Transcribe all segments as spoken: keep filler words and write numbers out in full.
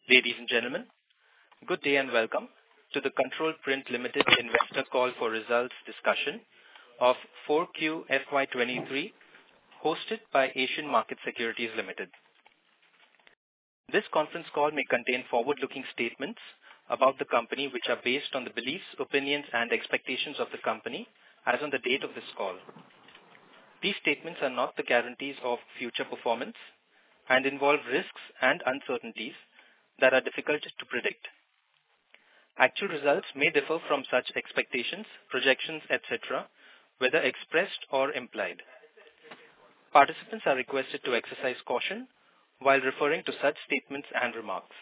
Ladies and gentlemen, good day and welcome to the Control Print Limited investor call for results discussion of four Q F Y twenty-three, hosted by Asian Markets Securities Limited. This conference call may contain forward-looking statements about the company which are based on the beliefs, opinions and expectations of the company as on the date of this call. These statements are not the guarantees of future performance and involve risks and uncertainties that are difficult to predict. Actual results may differ from such expectations, projections, et cetera, whether expressed or implied. Participants are requested to exercise caution while referring to such statements and remarks.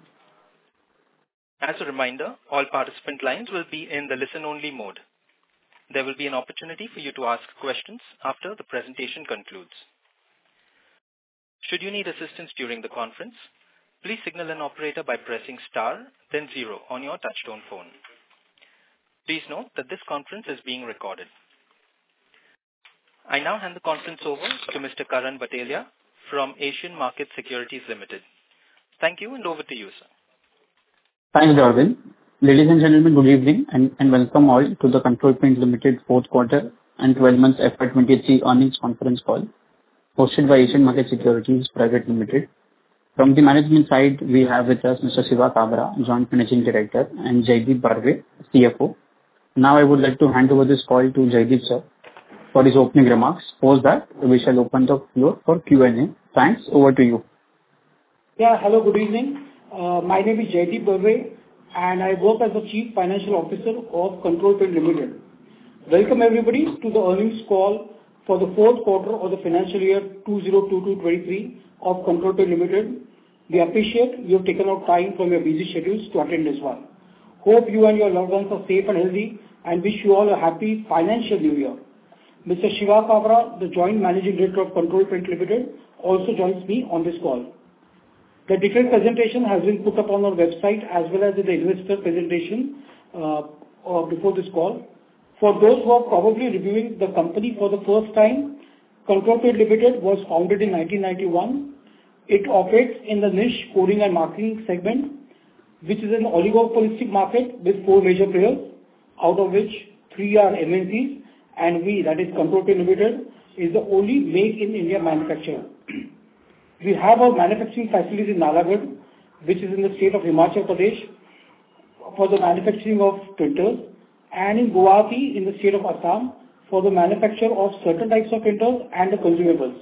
As a reminder, all participant lines will be in the listen-only mode. There will be an opportunity for you to ask questions after the presentation concludes. Should you need assistance during the conference, please signal an operator by pressing star, then zero on your touchtone phone. Please note that this conference is being recorded. I now hand the conference over to Mister Karan Batelia from Asian Markets Securities Limited. Thank you, and over to you, sir. Thanks, Jordan. Ladies and gentlemen, good evening and, and welcome all to the Control Print Limited fourth quarter and twelve months F Y twenty-three earnings conference call hosted by Asian Markets Securities Private Limited. From the management side, we have with us Mister Shiva Kabra, Joint Managing Director, and Jaideep Barve, C F O. Now I would like to hand over this call to Jaideep sir for his opening remarks. Post that, we shall open the floor for Q and A. Thanks, over to you. Yeah, hello, good evening. Uh, my name is Jaideep Barve and I work as the Chief Financial Officer of Control Print Limited. Welcome everybody to the earnings call for the fourth quarter of the financial year twenty twenty-two twenty-three of Control Print Limited. We appreciate you have taken out time from your busy schedules to attend this one. Hope you and your loved ones are safe and healthy and wish you all a happy financial new year. Mister Shiva Kabra, the Joint Managing Director of Control Print Limited, also joins me on this call. The detailed presentation has been put up on our website as well as the investor presentation uh, uh, before this call. For those who are probably reviewing the company for the first time, Control Print Limited was founded in nineteen ninety-one. It operates in the niche coding and marking segment, which is an oligopolistic market with four major players, out of which three are M N Cs, and we, that is Control Print Limited, is the only make-in-India manufacturer. We have our manufacturing facilities in Nalagarh, which is in the state of Himachal Pradesh, for the manufacturing of printers, and in Guwahati in the state of Assam for the manufacture of certain types of printers and the consumables.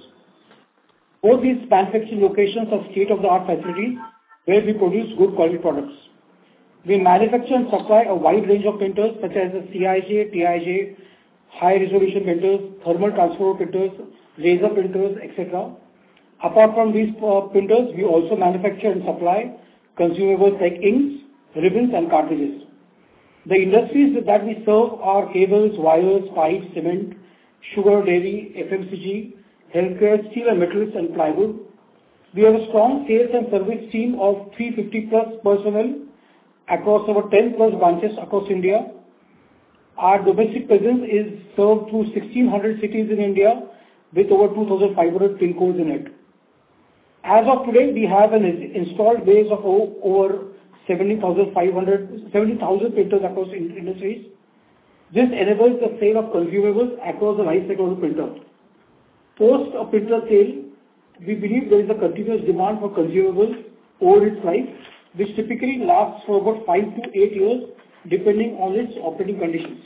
Both these manufacturing locations are state-of-the-art facilities where we produce good quality products. We manufacture and supply a wide range of printers such as the C I J, T I J, high-resolution printers, thermal transfer printers, laser printers, et cetera. Apart from these uh, printers, we also manufacture and supply consumables like inks, ribbons and cartridges. The industries that we serve are cables, wires, pipes, cement, sugar, dairy, F M C G, healthcare, steel and metals and plywood. We have a strong sales and service team of three hundred fifty plus personnel across our ten plus branches across India. Our domestic presence is served through sixteen hundred cities in India with over two thousand five hundred pin codes in it. As of today, we have an installed base of over seventy thousand five hundred, seventy thousand printers across industries. This enables the sale of consumables across the life cycle of the printer. Post a printer sale, we believe there is a continuous demand for consumables over its life, which typically lasts for about five to eight years, depending on its operating conditions.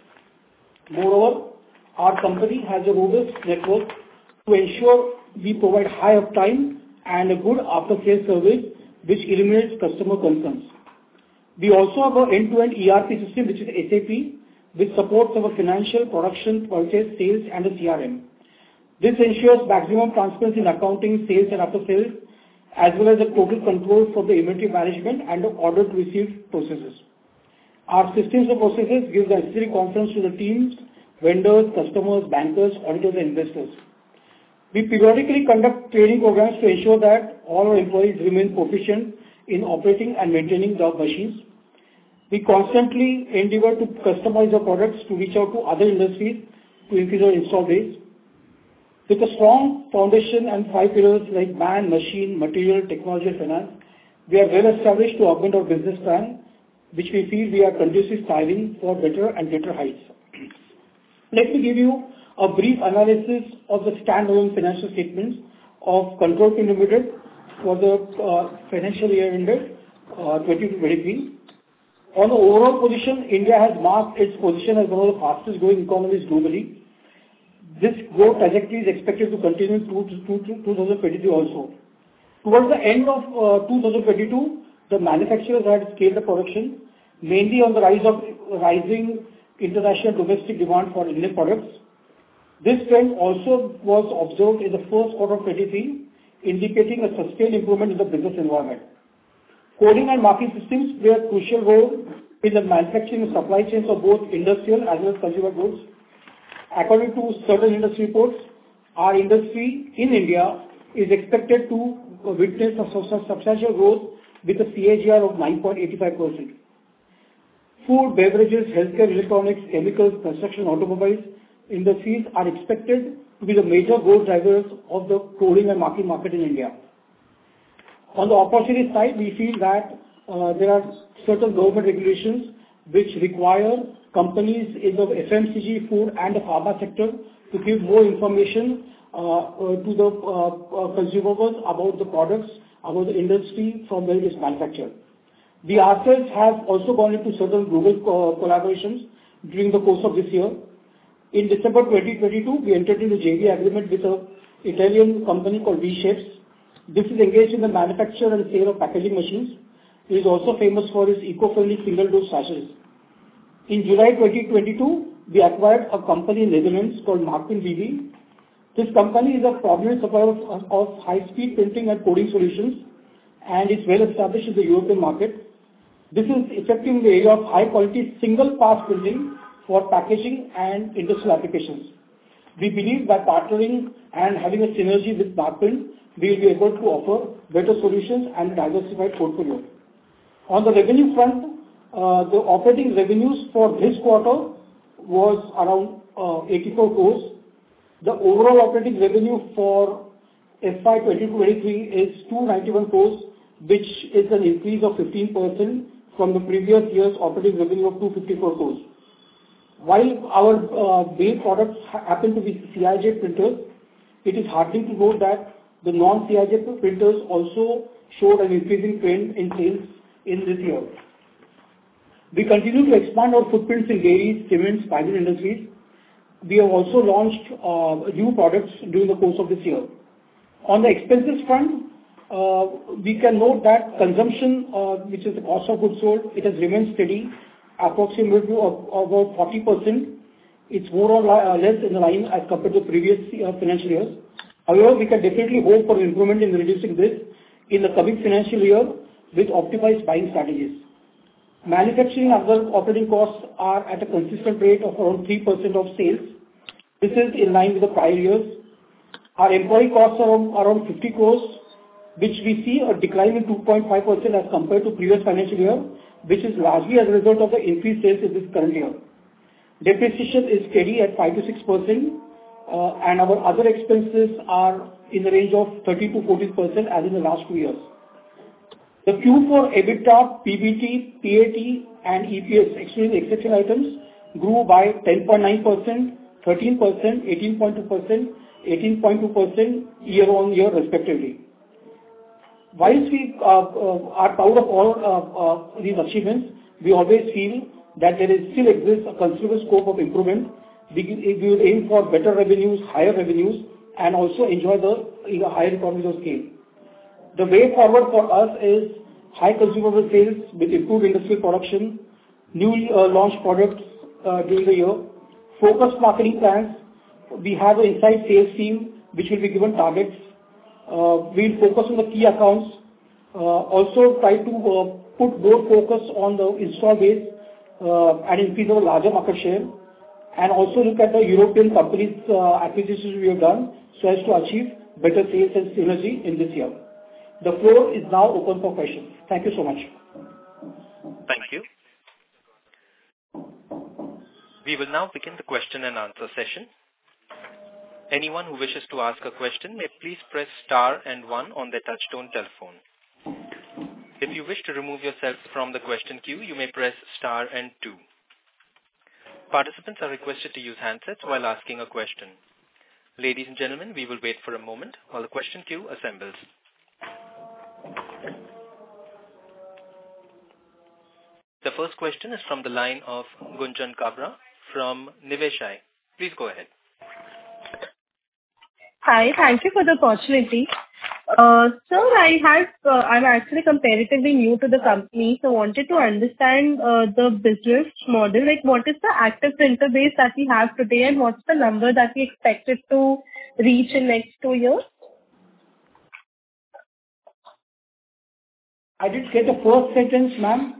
Moreover, our company has a robust network to ensure we provide high uptime and a good after-sales service which eliminates customer concerns. We also have an end-to-end E R P system, which is S A P, which supports our financial, production, purchase, sales, and the C R M. This ensures maximum transparency in accounting, sales, and after-sales, as well as the total control for the inventory management and the order-to-receive processes. Our systems and processes give the necessary confidence to the teams, vendors, customers, bankers, auditors, and investors. We periodically conduct training programs to ensure that all our employees remain proficient in operating and maintaining the machines. We constantly endeavor to customize our products to reach out to other industries to increase our install base. With a strong foundation and five pillars like man, machine, material, technology, and finance, We are well established to augment our business plan, which we feel we are continuously striving for better and better heights. Let me give you a brief analysis of the standalone financial statements of Control Print Limited for the uh, financial year ended uh, twenty twenty-three. On the overall position, India has marked its position as one of the fastest growing economies globally. This growth trajectory is expected to continue through twenty twenty-three also. Towards the end of uh, twenty twenty-two, the manufacturers had scaled the production, mainly on the rise of rising international domestic demand for Indian products. This trend also was observed in the first quarter of twenty-three, indicating a sustained improvement in the business environment. Coding and marking systems play a crucial role in the manufacturing and supply chains of both industrial as well as consumer goods. According to certain industry reports, our industry in India is expected to witness a substantial growth with a C A G R of nine point eight five percent. Food, beverages, healthcare, electronics, chemicals, construction, automobiles industries are expected to be the major growth drivers of the coding and marking market in India. On the opportunity side, we feel that uh, there are certain government regulations which require companies in the F M C G, food and the pharma sector to give more information uh, uh, to the uh, uh, consumers about the products, about the industry from where it is manufactured. We ourselves have also gone into certain global co- collaborations during the course of this year. In December twenty twenty-two, we entered into J V agreement with an Italian company called V-Shapes. This is engaged in the manufacture and sale of packaging machines. It is also famous for its eco-friendly single-dose sachets. In July twenty twenty-two, we acquired a company in Netherlands called Markprint B V. This company is a prominent supplier of, of high-speed printing and coding solutions, and is well established in the European market. This is effective in the area of high-quality single-pass printing for packaging and industrial applications. We believe by partnering and having a synergy with Markprint, we will be able to offer better solutions and diversified portfolio. On the revenue front, uh, the operating revenues for this quarter was around uh, eighty-four crores. The overall operating revenue for F Y twenty twenty-three is two hundred ninety-one crores, which is an increase of fifteen percent from the previous year's operating revenue of two hundred fifty-four crores. While our uh, main products ha- happen to be C I J printers, it is heartening to note that the non-C I J printers also showed an increasing trend in sales in this year. We continue to expand our footprints in dairy, cement, spices industries. We have also launched uh, new products during the course of this year. On the expenses front, uh, we can note that consumption, uh, which is the cost of goods sold, it has remained steady, approximately of about forty percent. It's more or li- uh, less in line as compared to previous uh, financial years. However, we can definitely hope for improvement in reducing this in the coming financial year with optimized buying strategies. Manufacturing and other operating costs are at a consistent rate of around three percent of sales. This is in line with the prior years. Our employee costs are around, around fifty crores, which we see a decline in two point five percent as compared to previous financial year, which is largely as a result of the increased sales in this current year. Depreciation is steady at five to six percent, uh, and our other expenses are in the range of thirteen to fourteen percent as in the last two years. The Q four EBITDA, P B T, P A T and E P S, excluding exceptional items, grew by ten point nine percent, thirteen percent, eighteen point two percent, eighteen point two percent year-on-year respectively. Whilst we uh, uh, are proud of all uh, uh, these achievements, we always feel that there is still exists a considerable scope of improvement. We, we will aim for better revenues, higher revenues, and also enjoy the you know, higher economies of scale. The way forward for us is high consumable sales with improved industrial production, newly uh, launched products uh, during the year, focused marketing plans. We have an inside sales team which will be given targets. Uh, we'll focus on the key accounts. Uh, also try to uh, put more focus on the install base uh, and increase our larger market share. And also look at the European companies uh, acquisitions we have done so as to achieve better sales and synergy in this year. The floor is now open for questions. Thank you so much. Thank you. We will now begin the question and answer session. Anyone who wishes to ask a question may please press star and one on their touchtone telephone. If you wish to remove yourself from the question queue, you may press star and two. Participants are requested to use handsets while asking a question. Ladies and gentlemen, we will wait for a moment while the question queue assembles. The first question is from the line of Gunjan Kabra from Niveshaay. Please go ahead. Hi, thank you for the opportunity. Uh, sir, I had, uh, I'm actually comparatively new to the company, so wanted to understand uh, the business model. Like, what is the active printer base that we have today, and what's the number that we expected to reach in next two years? I didn't get the first sentence, ma'am.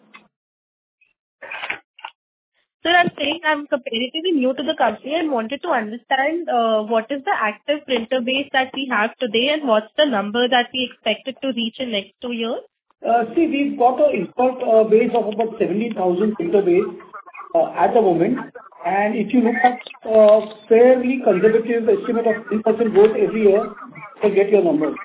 Sir, I'm saying I'm comparatively new to the company and wanted to understand uh, what is the active printer base that we have today, and what's the number that we expected to reach in next two years? Uh, see, we've got an installed uh, base of about seventy thousand printer base uh, at the moment. And if you look at uh, fairly conservative estimate of ten percent growth every year, you'll get your numbers.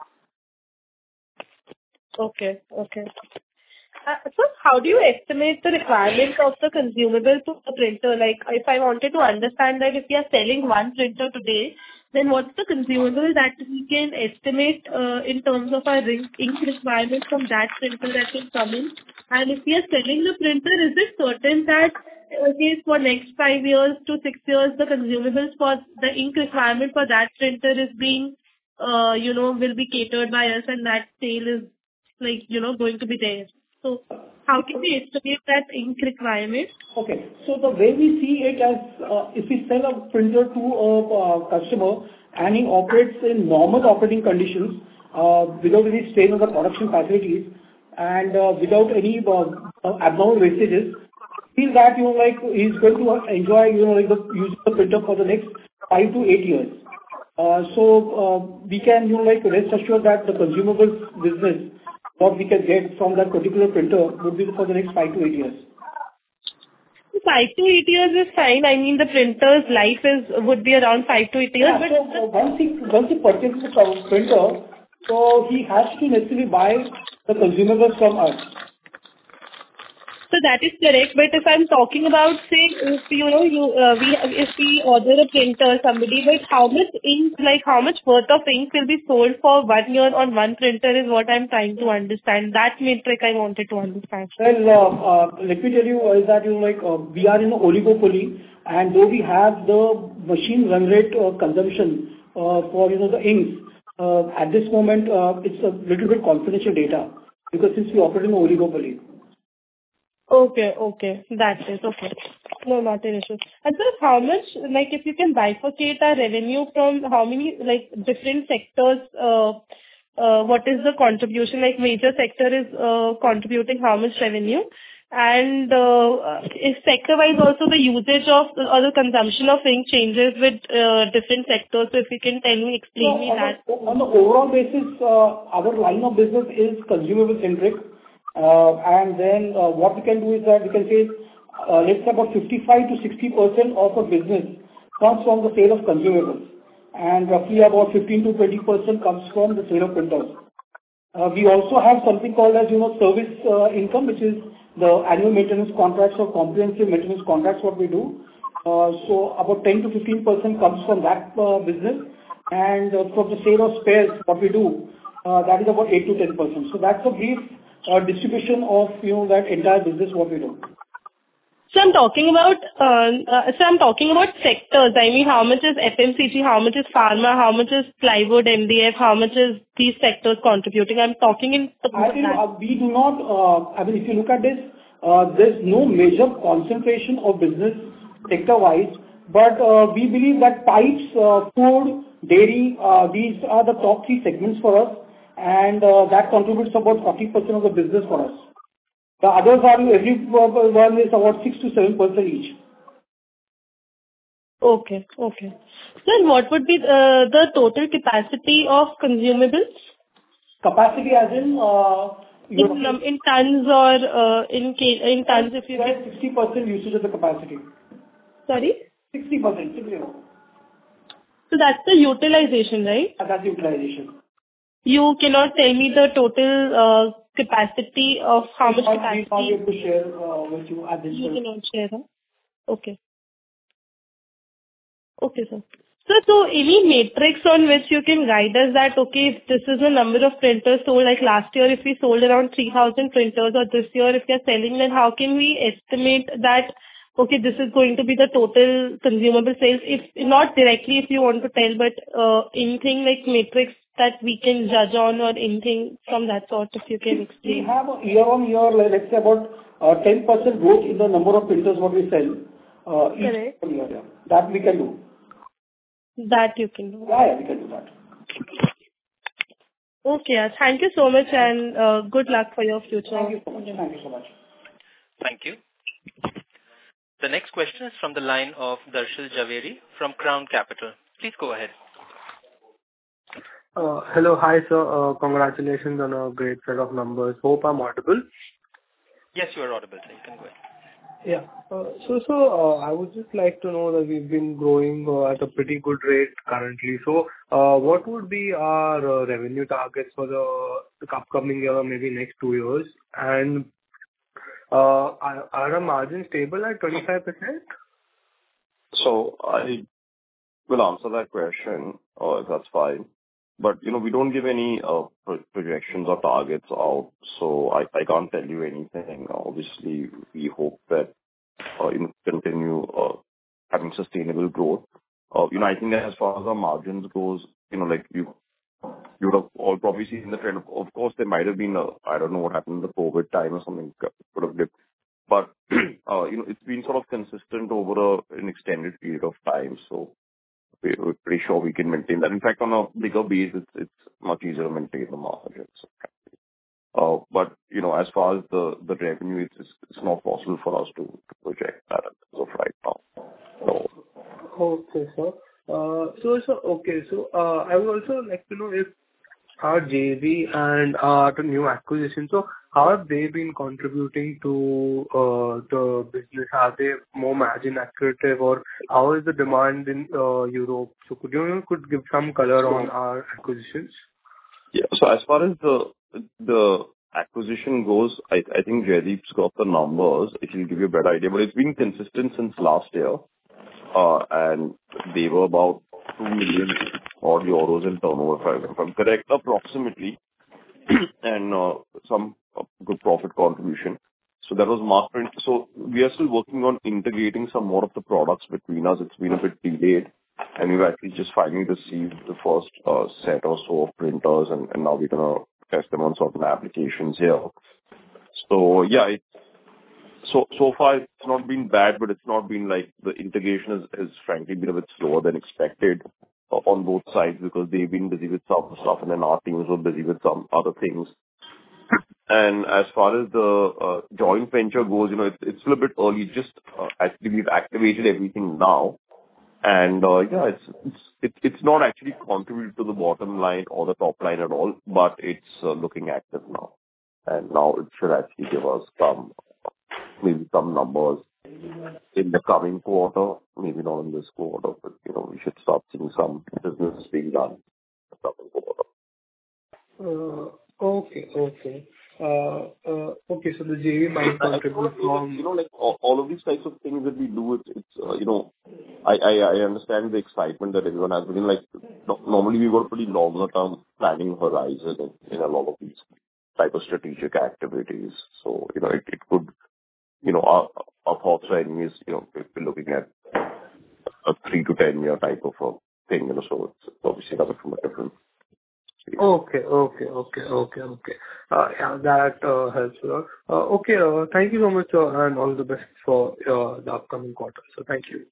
Okay, okay. Uh, so how do you estimate the requirement of the consumable to the printer? Like, if I wanted to understand that if we are selling one printer today, then what's the consumable that we can estimate uh, in terms of our ink ink requirement from that printer that will come in? And if we are selling the printer, is it certain that okay, for next five years to six years, the consumables for the ink requirement for that printer is being, uh, you know, will be catered by us, and that sale is like, you know, going to be there? So how can we estimate that ink requirement? Okay. So the way we see it as, uh, if we sell a printer to a uh, customer and he operates in normal operating conditions, uh, without any strain on the production facilities and uh, without any uh, abnormal wastages, feel that, you know, like he's going to enjoy, you know, like the use of the printer for the next five to eight years. Uh, so uh, we can, you know, like rest assured that the consumables business, what we can get from that particular printer would be for the next five to eight years. Five to eight years is fine. I mean, the printer's life is would be around five to eight years. Yeah, but so uh, once he once he purchases the printer, so he has to necessarily buy the consumables from us. So that is correct. But if I'm talking about, say, if you know, you uh, we if we order a printer, somebody, but how much ink, like how much worth of ink will be sold for one year on one printer is what I'm trying to understand. That metric I wanted to understand. Well, uh, uh, let me tell you is that, you know, like uh, we are in an oligopoly, and though we have the machine run rate uh, consumption uh, for, you know, the inks, uh, at this moment uh, it's a little bit confidential data because since we operate in an oligopoly. Okay, okay. That's it. Okay. No, not an issue. And sir, how much, like, if you can bifurcate our revenue from how many, like, different sectors, uh, uh, what is the contribution? Like, major sector is uh, contributing how much revenue? And uh, is sector-wise also the usage of or the consumption of ink changes with uh, different sectors? So if you can tell me, explain So me on that. The, on the overall basis, uh, our line of business is consumable-centric. Uh, and then uh, what we can do is that we can say, uh, let's say about fifty-five to sixty percent of our business comes from the sale of consumables, and roughly about fifteen to twenty percent comes from the sale of printers. Uh, we also have something called as, you know, service uh, income, which is the annual maintenance contracts or comprehensive maintenance contracts, what we do. Uh, so about ten to fifteen percent comes from that uh, business, and uh, from the sale of spares, what we do, uh, that is about eight to ten percent. So that's a brief Uh, distribution of, you know, that entire business what we do. So I'm talking about, uh, uh, so I'm talking about sectors. I mean, how much is F M C G, how much is pharma, how much is plywood, M D F, how much is these sectors contributing? I'm talking in terms I of think that. uh, we do not, uh, I mean, if you look at this, uh, there's no major concentration of business sector-wise, but uh, we believe that pipes, uh, food, dairy, uh, these are the top three segments for us, and uh, that contributes about forty percent of the business for us. The others are, every one is about six to seven percent each. Okay, okay. Then what would be uh, the total capacity of consumables? Capacity as in, uh, In, um, in tons or uh, in ca- in tons if you can. sixty percent usage of the capacity. Sorry? sixty percent, six zero. So that's the utilization, right? And that's utilization. You cannot tell me the total uh, capacity of how much We capacity? can't be able to share uh, with you at this You point. cannot share, huh? Okay. Okay, sir. So, so any matrix on which you can guide us that, okay, if this is the number of printers sold, like last year, if we sold around three thousand printers, or this year, if we are selling, then how can we estimate that, okay, this is going to be the total consumable sales? If not directly, if you want to tell, but uh, anything like matrix that we can judge on or anything from that sort, if you can We explain. have a year-on-year, like, let's say about uh, ten percent growth in the number of printers what we sell uh, each Correct. year. Yeah. That we can do. That you can do. Yeah, yeah, we can do that. Okay, yeah. Thank you so much, and uh, good luck for your future. Thank you so much. Thank you so much. Thank you. The next question is from the line of Darshil Javeri from Crown Capital. Please go ahead. Uh, hello. Hi, sir. Uh, congratulations on a great set of numbers. Hope I'm audible. Yes, you are audible, sir. You can go ahead. Yeah. Uh, so, so uh, I would just like to know that we've been growing uh, at a pretty good rate currently. So, uh, what would be our uh, revenue targets for the, the upcoming year, maybe next two years? And uh, are, are our margins stable at twenty-five percent? So I will answer that question, uh, if that's fine. But, you know, we don't give any uh, pro- projections or targets out, so I, I can't tell you anything. Obviously, we hope that uh, you know, continue uh, having sustainable growth. Uh, you know, I think as far as our margins goes, you know, like you you would have all probably seen the trend. Of, of course, there might have been a, I don't know what happened in the COVID time or something could have dipped. But, uh, you know, it's been sort of consistent over a, an extended period of time. So we're pretty sure we can maintain that. In fact, on a bigger base, it's it's much easier to maintain the margins. Uh, But, you know, as far as the the revenue, it's it's not possible for us to to project that as of right now. So, Okay, sir. Uh, So, so okay. So, uh, I would also like to know if our J V and our the new acquisition, so how have they been contributing to uh, the business? Are they more margin accretive, or how is the demand in uh, Europe? So could you could give some color on our acquisitions? yeah. So as far as the the acquisition goes, I I think Jaideep's got the numbers. It will give you a better idea, but it's been consistent since last year. Uh, and they were about two million odd euros in turnover, if I- if I'm correct, approximately, and uh, some uh, good profit contribution. So that was Markprint. So we are still working on integrating some more of the products between us. It's been a bit delayed, and we've actually just finally received the first uh, set or so of printers, and and now we're gonna test them on certain applications here. So yeah, it So so far, it's not been bad, but it's not been like the integration has has frankly been a bit slower than expected uh, on both sides because they've been busy with some stuff, and then our teams were busy with some other things. And as far as the uh, joint venture goes, you know, it's it's still a bit early. Just uh, actually, we've activated everything now. And uh, yeah, it's it's it- it's not actually contributed to the bottom line or the top line at all, but it's uh, looking active now. And now it should actually give us some maybe some numbers in the coming quarter, maybe not in this quarter, but, you know, we should start seeing some business being done in the coming quarter. Uh, Okay, okay. Uh, uh, Okay, so the J V might contribute from... You know, like, all all of these types of things that we do, it's, it's uh, you know, I I I understand the excitement that everyone has, but, you know, like, no- normally we've got a pretty longer term planning horizon in in a lot of these type of strategic activities. So, you know, it it could, you know, our our thoughts are anyways, you know, if we're looking at a three to ten year type of a thing, you know, so it's obviously coming from a different space. Okay, okay, okay, okay, okay. Uh, Yeah, that uh, helps a lot. Uh, Okay, uh, thank you so much, uh, and all the best for uh, the upcoming quarter. So thank you.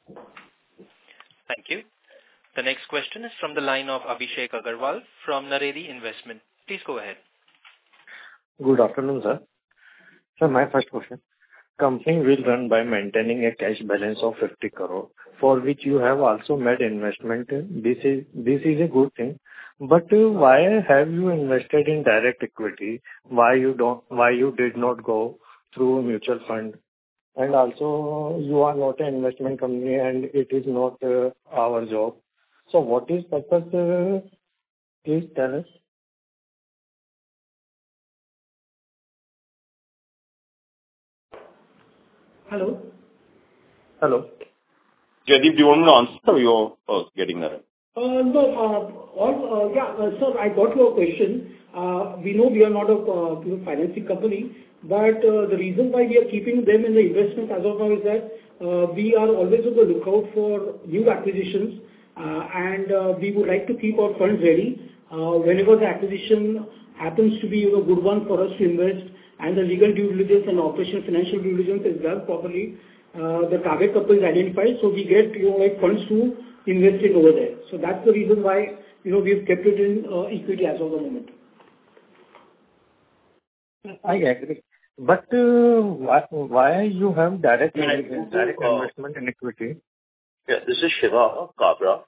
Thank you. The next question is from the line of Abhishek Agarwal from Naredi Investment. Please go ahead. Good afternoon, sir. Sir, my first question. Company will run by maintaining a cash balance of fifty crore, for which you have also made investment. This is this is a good thing. But uh, why have you invested in direct equity? Why you don't? Why you did not go through a mutual fund? And also, you are not an investment company, and it is not uh, our job. So, what is purpose? Uh, please tell us. Hello? Hello. Jaideep, do you want me to answer or you're uh, getting that? Uh, No, uh, all, uh, yeah, uh, sir, I got your question. Uh, We know we are not a, uh, you know, financing company, but uh, the reason why we are keeping them in the investment as of now is that uh, we are always on the lookout for new acquisitions, uh, and uh, we would like to keep our funds ready. Uh, Whenever the acquisition happens to be, you know, good one for us to invest, and the legal due diligence and operational financial due diligence is done properly, uh, the target couple is identified, so we get, you know, like, funds to invest it over there. So that's the reason why, you know, we've kept it in uh, equity as of the moment. I agree. But uh, why why you have direct Yeah, in- direct uh, investment in equity? Yeah, this is Shiva Kabra.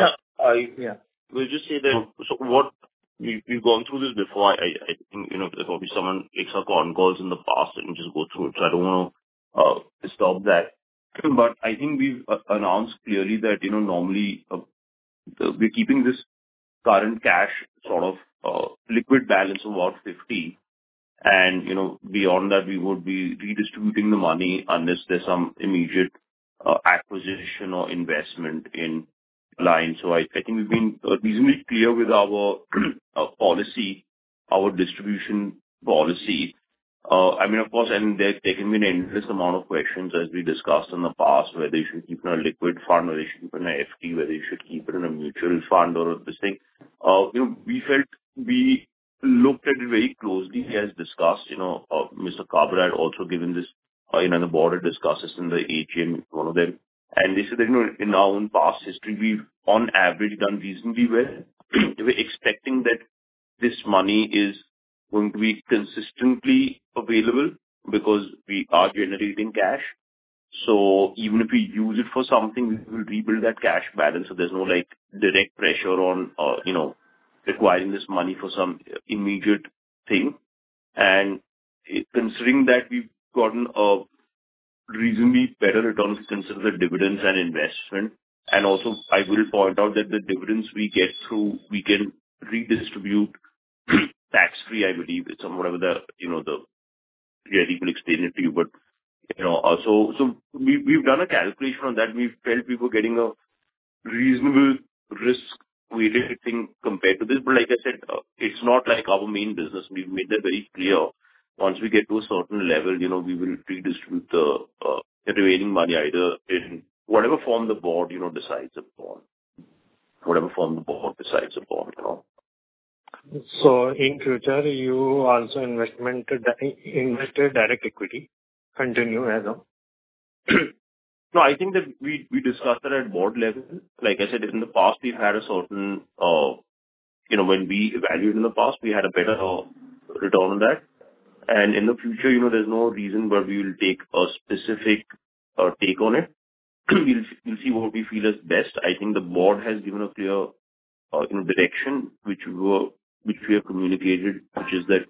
I Yeah. will just say that, so what we, we've gone through this before. I, I I think, you know, there's probably someone takes our con calls in the past and just go through it, so I don't want to uh, disturb that. But I think we've uh, announced clearly that, you know, normally uh, the, we're keeping this current cash sort of uh, liquid balance of about fifty. And, you know, beyond that, we would be redistributing the money unless there's some immediate uh, acquisition or investment in line. So I I think we've been uh, reasonably clear with our uh, policy, our distribution policy. Uh, I mean, of course, and there there can be an endless amount of questions, as we discussed in the past, whether you should keep it in a liquid fund, whether you should keep it in a F D, whether you should keep it in a mutual fund or this thing. Uh, You know, we felt we looked at it very closely as discussed. You know, uh, Mister Kabra had also given this, uh, you know, the board had discussed this in the A G M, one of them. And they said that, you know, in our own past history, we've on average done reasonably well. We're expecting that this money is going to be consistently available because we are generating cash. So even if we use it for something, we will rebuild that cash balance. So there's no, like, direct pressure on, uh, you know, requiring this money for some immediate thing. And eh, considering that we've gotten a reasonably better return if you consider the dividends and investment, and also I will point out that the dividends we get through, we can redistribute tax-free, I believe. It's some whatever the, you know, the Jerry will explain it to you, but, you know, uh, so so we, we've done a calculation on that. We felt we were getting a reasonable risk-weighted thing compared to this. But like I said, uh, it's not like our main business. We've made that very clear. Once we get to a certain level, you know, we will redistribute the uh, the remaining money either in whatever form the board, you know, decides upon. Whatever form the board decides upon, you know. So in future, you also investment invested direct equity continue as of? No, I think that we we discussed that at board level. Like I said, in the past, we've had a certain, uh, you know, when we evaluated in the past, we had a better uh, return on that. And in the future, you know, there's no reason why we will take a specific uh, take on it. We'll we'll see what we feel is best. I think the board has given a clear, uh, you know, direction which we were, which we have communicated, which is that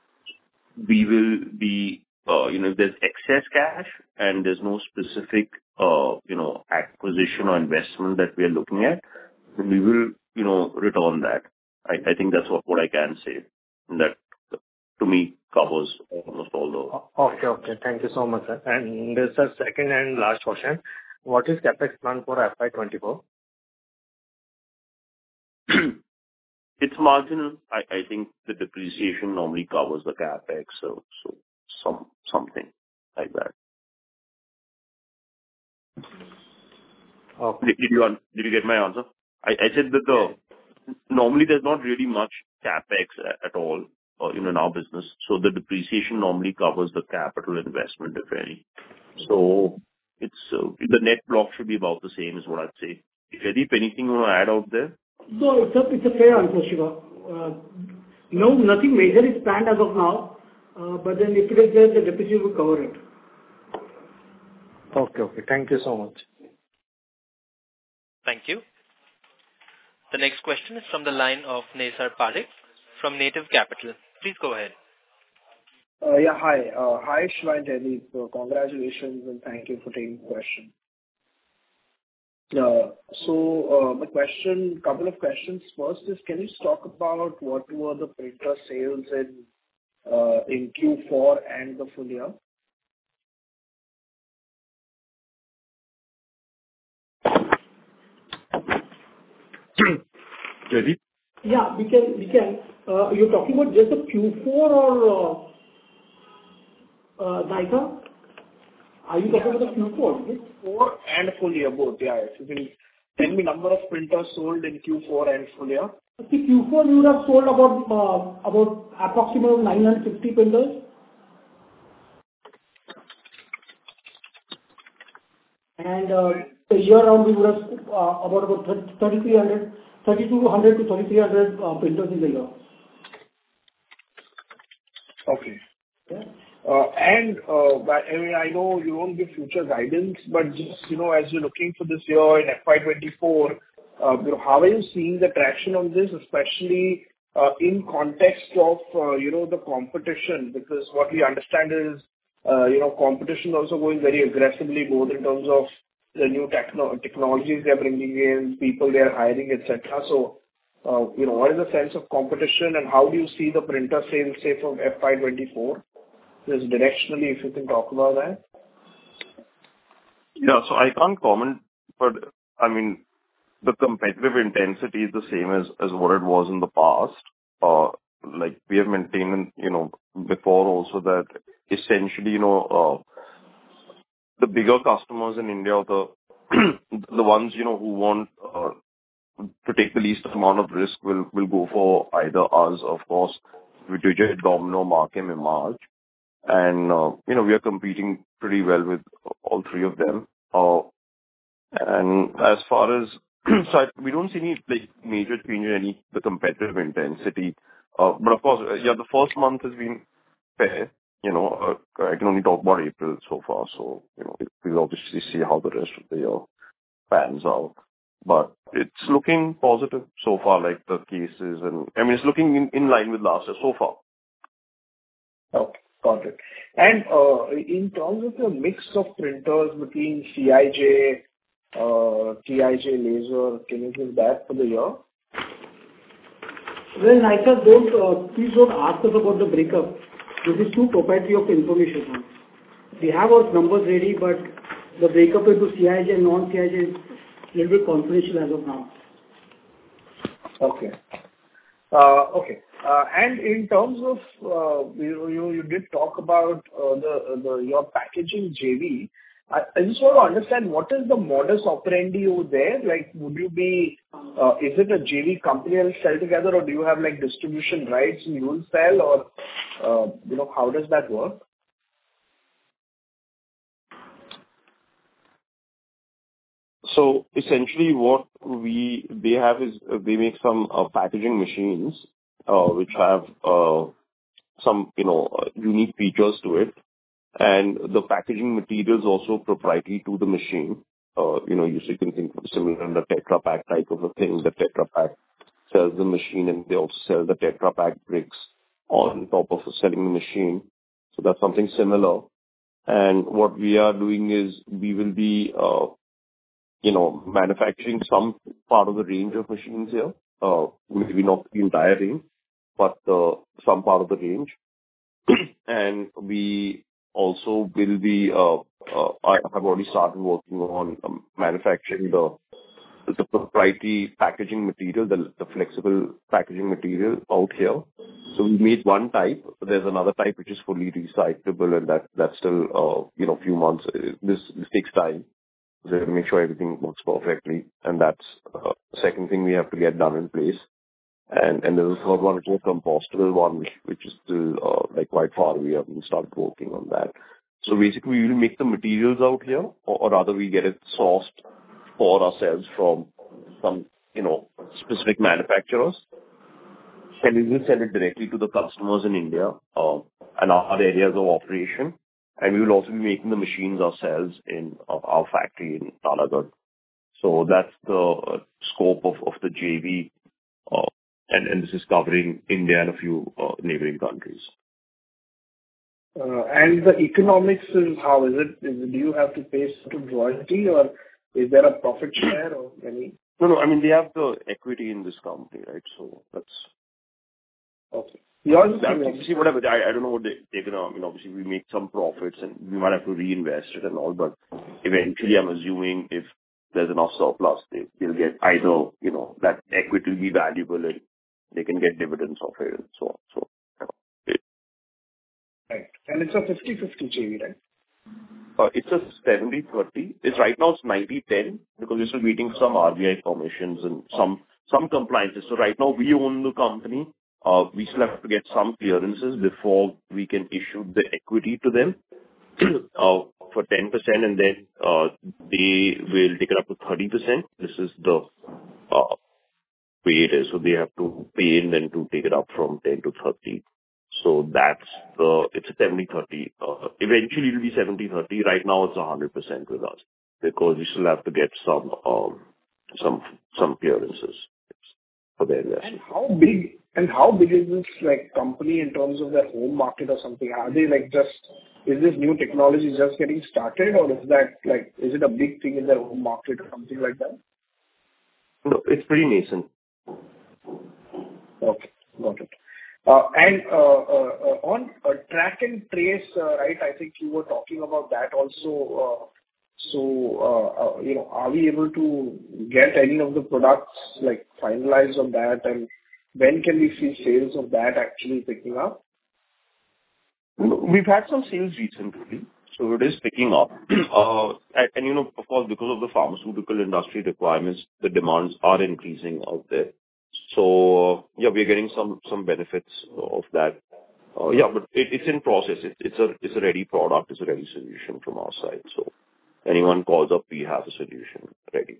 we will be, uh, you know, if there's excess cash and there's no specific, uh, you know, acquisition or investment that we are looking at, then we will, you know, return that. I I think that's what what I can say. That, to me, covers almost all the... O- Okay, okay. Thank you so much, sir. And this is second and last question. What is CapEx plan for F Y twenty-four? It's marginal. I I think the depreciation normally covers the CapEx, so so some something like that. Okay. Did did you un- did you get my answer? I I said that the normally there's not really much CapEx a- at all, uh, you know, in our business, so the depreciation normally covers the capital investment, if any. So it's uh, the net block should be about the same, is what I'd say. Jaideep, anything you want to add out there? No, it's a, it's a fair answer, Shiva. Uh, No, nothing major is planned as of now, uh, but then if it is there, the depreciation will cover it. Okay, okay. Thank you so much. Thank you. The next question is from the line of Nesar Parekh from Native Capital. Please go ahead. Uh, Yeah, hi. Uh, Hi, Shiva and Jaideep. So congratulations, and thank you for taking the question. Uh, So, uh, my question, couple of questions. First is, can you just talk about what were the printer sales in uh, in Q four and the full year? Jaideep? Yeah, we can. We can. Uh, You're talking about just the Q four or uh, uh, Nykaa? Are you talking about the Q four? Q four and full year, both. Yeah. If you can tell me number of printers sold in Q four and full year. See, Q four we would have sold about uh, about approximately nine hundred fifty printers. And uh, the year round we would have uh, about about thirty-three hundred, thirty-two hundred to thirty-three hundred uh, printers in the year. Okay. Yeah. Uh, And, uh, but, I mean, I know you won't give future guidance, but just, you know, as you're looking for this year in F Y twenty-four, uh, you know, how are you seeing the traction on this, especially, uh, in context of, uh, you know, the competition? Because what we understand is, uh, you know, competition also going very aggressively, both in terms of the new techno- technologies they're bringing in, people they're hiring, et cetera. So, uh, you know, what is the sense of competition, and how do you see the printer sales, say, from F Y twenty-four? Just directionally, if you can talk about that. Yeah, so I can't comment, but I mean, the competitive intensity is the same as, as what it was in the past. Uh, like we have maintained, you know, before also that essentially, you know, uh, the bigger customers in India, the, the ones, you know, who want, uh, to take the least amount of risk will, will go for either us, of course, Vijay, Domino, Markem, and Marge. And, uh, you know, we are competing pretty well with all three of them. Uh, and as far as, so I, we don't see any, like, major change in any, the competitive intensity. Uh, but of course, uh, yeah, the first month has been fair. You know, uh, I can only talk about April so far. So, you know, we'll obviously see how the rest of the year pans out. But it's looking positive so far, like the cases. And, I mean, it's looking in, in line with last year so far. Okay. Got it. And uh, in terms of the mix of printers between C I J, uh, T I J laser, can you give that for the year? Well, Nykaa, don't uh, please don't ask us about the breakup. This is too proprietary of information. We have our numbers ready, but the breakup into C I J and non-C I J is a little bit confidential as of now. Okay. Uh, Okay. Uh, And in terms of, uh, you you you did talk about uh, the the your packaging J V. I I just want to understand, what is the modus operandi over there? Like, would you be, uh, is it a J V company that will sell together, or do you have, like, distribution rights and you will sell, or, uh, you know, how does that work? So essentially what we, they have is, uh, they make some uh, packaging machines, uh, which have uh, some, you know, uh, unique features to it. And the packaging material is also proprietary to the machine. Uh, you know, you can think of similar in the Tetra Pak type of a thing. The Tetra Pak sells the machine, and they also sell the Tetra Pak bricks on top of selling the machine. So that's something similar. And what we are doing is we will be, uh, you know, manufacturing some part of the range of machines here. Uh, maybe not the entire range, but uh, some part of the range. And we also will be, uh, uh, I have already started working on um, manufacturing the the proprietary packaging material, the, the flexible packaging material out here. So we made one type. There's another type which is fully recyclable, and that that's still, uh, you know, few months. This this takes time. So to make sure everything works perfectly, and that's uh, the second thing we have to get done in place. And and there's a third one, which is a compostable one, which which is still uh, like quite far. We haven't started working on that. So basically, we will make the materials out here, or, or rather, we get it sourced for ourselves from some, you know, specific manufacturers, and we will send it directly to the customers in India uh, and our areas of operation. And we will also be making the machines ourselves in uh, our factory in Talagarh. So that's the uh, scope of, of the J V, uh, and, and this is covering India and a few uh, neighboring countries. Uh, And the economics is how? Is it, is, do you have to pay certain royalty, or is there a profit share or any? No, no, I mean, they have the equity in this company, right? So that's... Okay. Yours, I mean, obviously, whatever, I, I don't know what they, they're gonna, I mean, obviously, we make some profits and we might have to reinvest it and all, but eventually, I'm assuming if there's enough surplus, they, they'll get either, you know, that equity will be valuable and they can get dividends of it and so on. So, you know, it, right. And it's a fifty-fifty J V, right? Uh, it's a seventy thirty. It's right now it's ninety ten because we're still waiting for some R B I permissions and some some compliances. So right now we own the company. Uh, we still have to get some clearances before we can issue the equity to them uh, for ten percent, and then uh, they will take it up to thirty percent. This is the uh, way it is. So they have to pay in then to take it up from ten to thirty. So that's the, it's a seventy thirty. Uh, eventually it'll be seventy thirty. Right now it's one hundred percent with us because we still have to get some, um, some, some clearances for their investment. And how big, and how big is this like company in terms of their home market or something? Are they like just, is this new technology just getting started, or is that like, is it a big thing in their home market or something like that? No, it's pretty nascent. Okay, got it. Uh, And uh, uh, uh, on uh, track and trace, uh, right, I think you were talking about that also. uh, So, uh, uh, you know, are we able to get any of the products, like, finalized on that? And when can we see sales of that actually picking up? We've had some sales recently, so it is picking up. Uh, And, and, you know, of course, because of the pharmaceutical industry requirements, the demands are increasing out there. So, yeah, we're getting some some benefits of that. Uh, Yeah, but it, it's in process. It, it's a it's a ready product. It's a ready solution from our side. So anyone calls up, we have a solution ready.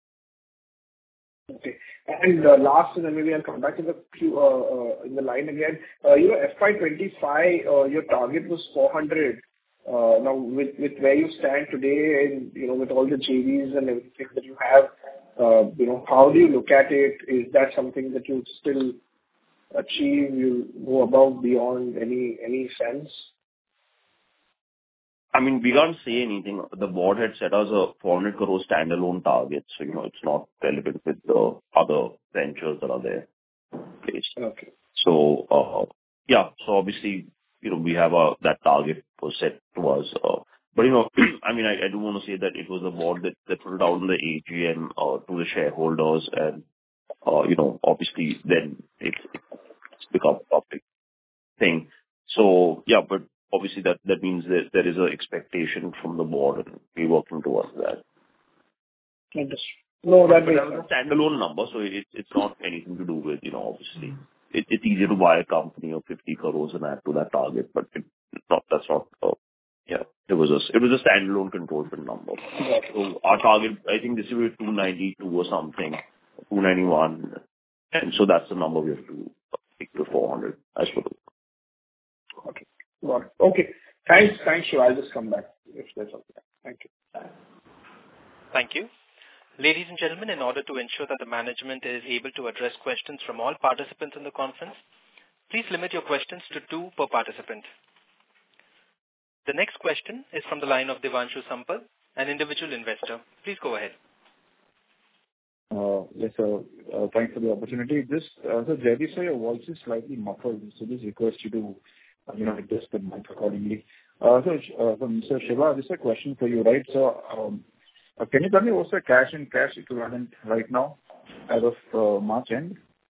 Okay. And uh, last, and then maybe I'll come back in the queue, uh, uh, in the line again. Uh, You know, F Y twenty-five, uh, your target was four hundred. Uh, Now, with with where you stand today and, you know, with all the J Vs and everything that you have, uh, you know, how do you look at it? Is that something that you'll still achieve? You'll go above, beyond, any any sense? I mean, we can't say anything. The board had set us a four hundred crore standalone target, so, you know, it's not relevant with the other ventures that are there placed. Okay. So, uh, yeah, so obviously, you know, we have a, that target was set to us. Uh, but, you know, I mean, I, I do want to say that it was the board that, that put it out in the A G M uh, to the shareholders and, uh, you know, obviously then it, it's become a public thing. So, yeah, but obviously that, that means that there is an expectation from the board and we're working towards that. Understood. No, that But makes that was sense. a standalone number, so it, it's not anything to do with, you know, obviously. It, it's easier to buy a company of fifty crores and add to that target, but it, not, that's not, uh, yeah, it was a, it was a standalone controlled number. So our target, I think this is two ninety-two or something, two ninety-one. And so that's the number we have to take to four hundred as per the. Okay. Got it. Okay. Thanks. Thanks, Shiva. I'll just come back if there's something. Thank you. Thank you. Ladies and gentlemen, in order to ensure that the management is able to address questions from all participants in the conference, please limit your questions to two per participant. The next question is from the line of Devanshu Sampal, an individual investor. Please go ahead. Uh, Yes, sir. Uh, Thanks for the opportunity. Just, uh, so Jaideep, sir, your voice is slightly muffled, so just request you to, uh, you know, adjust the mic accordingly. Uh, So, uh, so Mister Shiva, this is a question for you, right? So, um, uh, can you tell me what's the cash and cash equivalent right now as of uh, March end?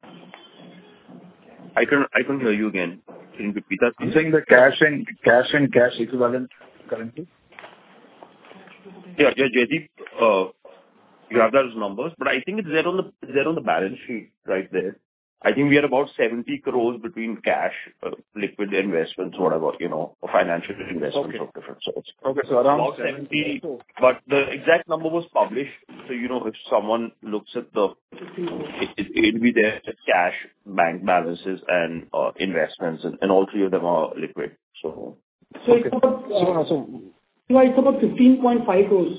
I can, I can hear you again. Can you repeat that? I'm saying the cash and cash and cash equivalent currently. Yeah, yeah, Jaideep, uh, you have those numbers, but I think it's there on the, it's there on the balance sheet right there. I think we are about seventy crores between cash, uh, liquid investments, whatever, you know, or financial investments Okay. of different sorts. Okay, so around About seventy. seventy, but the exact number was published. So, you know, if someone looks at the, it, it, it'll be there, cash, bank balances and uh, investments, and, and all three of them are liquid. So, So Okay. it's about, So, uh, so, Shiva, it's about fifteen point five crores.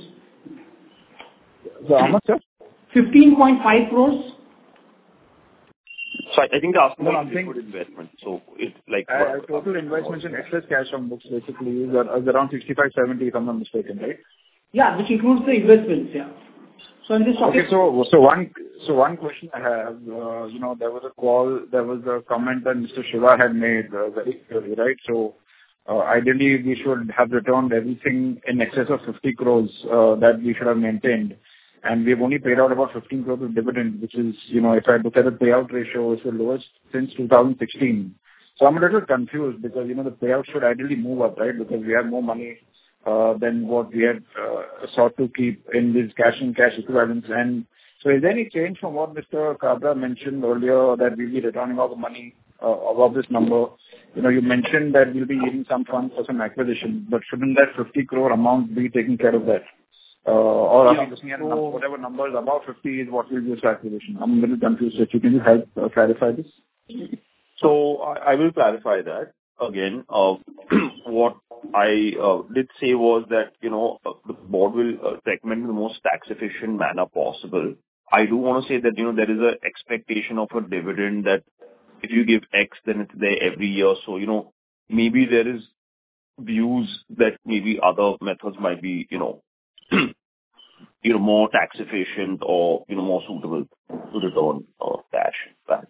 so how much, sir? fifteen point five crores? so I, I think they're asking No, about I'm saying- liquid investment. So it's like Uh, what- Total investments in excess cash on books basically is ar- is around sixty-five, seventy, if I'm not mistaken, right? Yeah, which includes the investments, yeah. So I'm just talking. Okay. So so one so one question I have, uh, you know, there was a call, there was a comment that Mister Shiva had made, uh, very clearly, right? So, uh, ideally, we should have returned everything in excess of fifty crores uh, that we should have maintained. and we've only paid out about fifteen crores of dividend, which is, you know, if I look at the payout ratio, it's the lowest since two thousand sixteen. So I'm a little confused because, you know, the payout should ideally move up, right? Because we have more money uh, than what we had uh, sought to keep in these cash and cash equivalents. And so is there any change from what Mister Kabra mentioned earlier that we'll be returning all the money uh, above this number? You know, you mentioned that we'll be using some funds for some acquisition, but shouldn't that fifty crore amount be taking care of that? Uh, or are Yeah. we looking at a number, whatever number is above fifty is what we'll use for acquisition? I'm a little confused. So can you help uh, clarify this? So I I will clarify that. Again, uh, what I uh, did say was that, you know, uh, the board will uh, recommend the most tax-efficient manner possible. I do want to say that, you know, there is an expectation of a dividend that if you give X, then it's there every year. So, you know, maybe there is views that maybe other methods might be, you know, you know, more tax efficient or, you know, more suitable to return uh, cash back.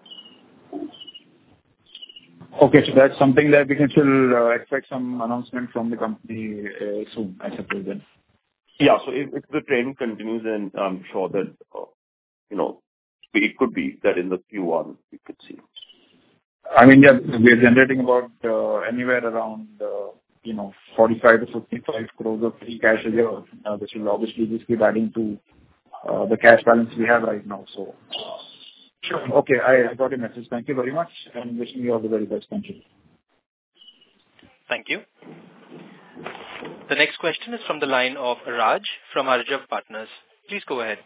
Okay, so that's something that we can still uh, expect some announcement from the company uh, soon, I suppose then. Yeah. So if, if the trend continues, then I'm sure that, uh, you know, it could be that in the Q one we could see. I mean, yeah, we are generating about uh, anywhere around, uh, you know, forty-five to fifty-five crores of free cash a year, uh, which will obviously just keep adding to uh, the cash balance we have right now. So, sure. Okay, I, I got your message. Thank you very much, and wishing you all the very best. Thank you. Thank you. The next question is from the line of Raj from Arjav Partners. Please go ahead.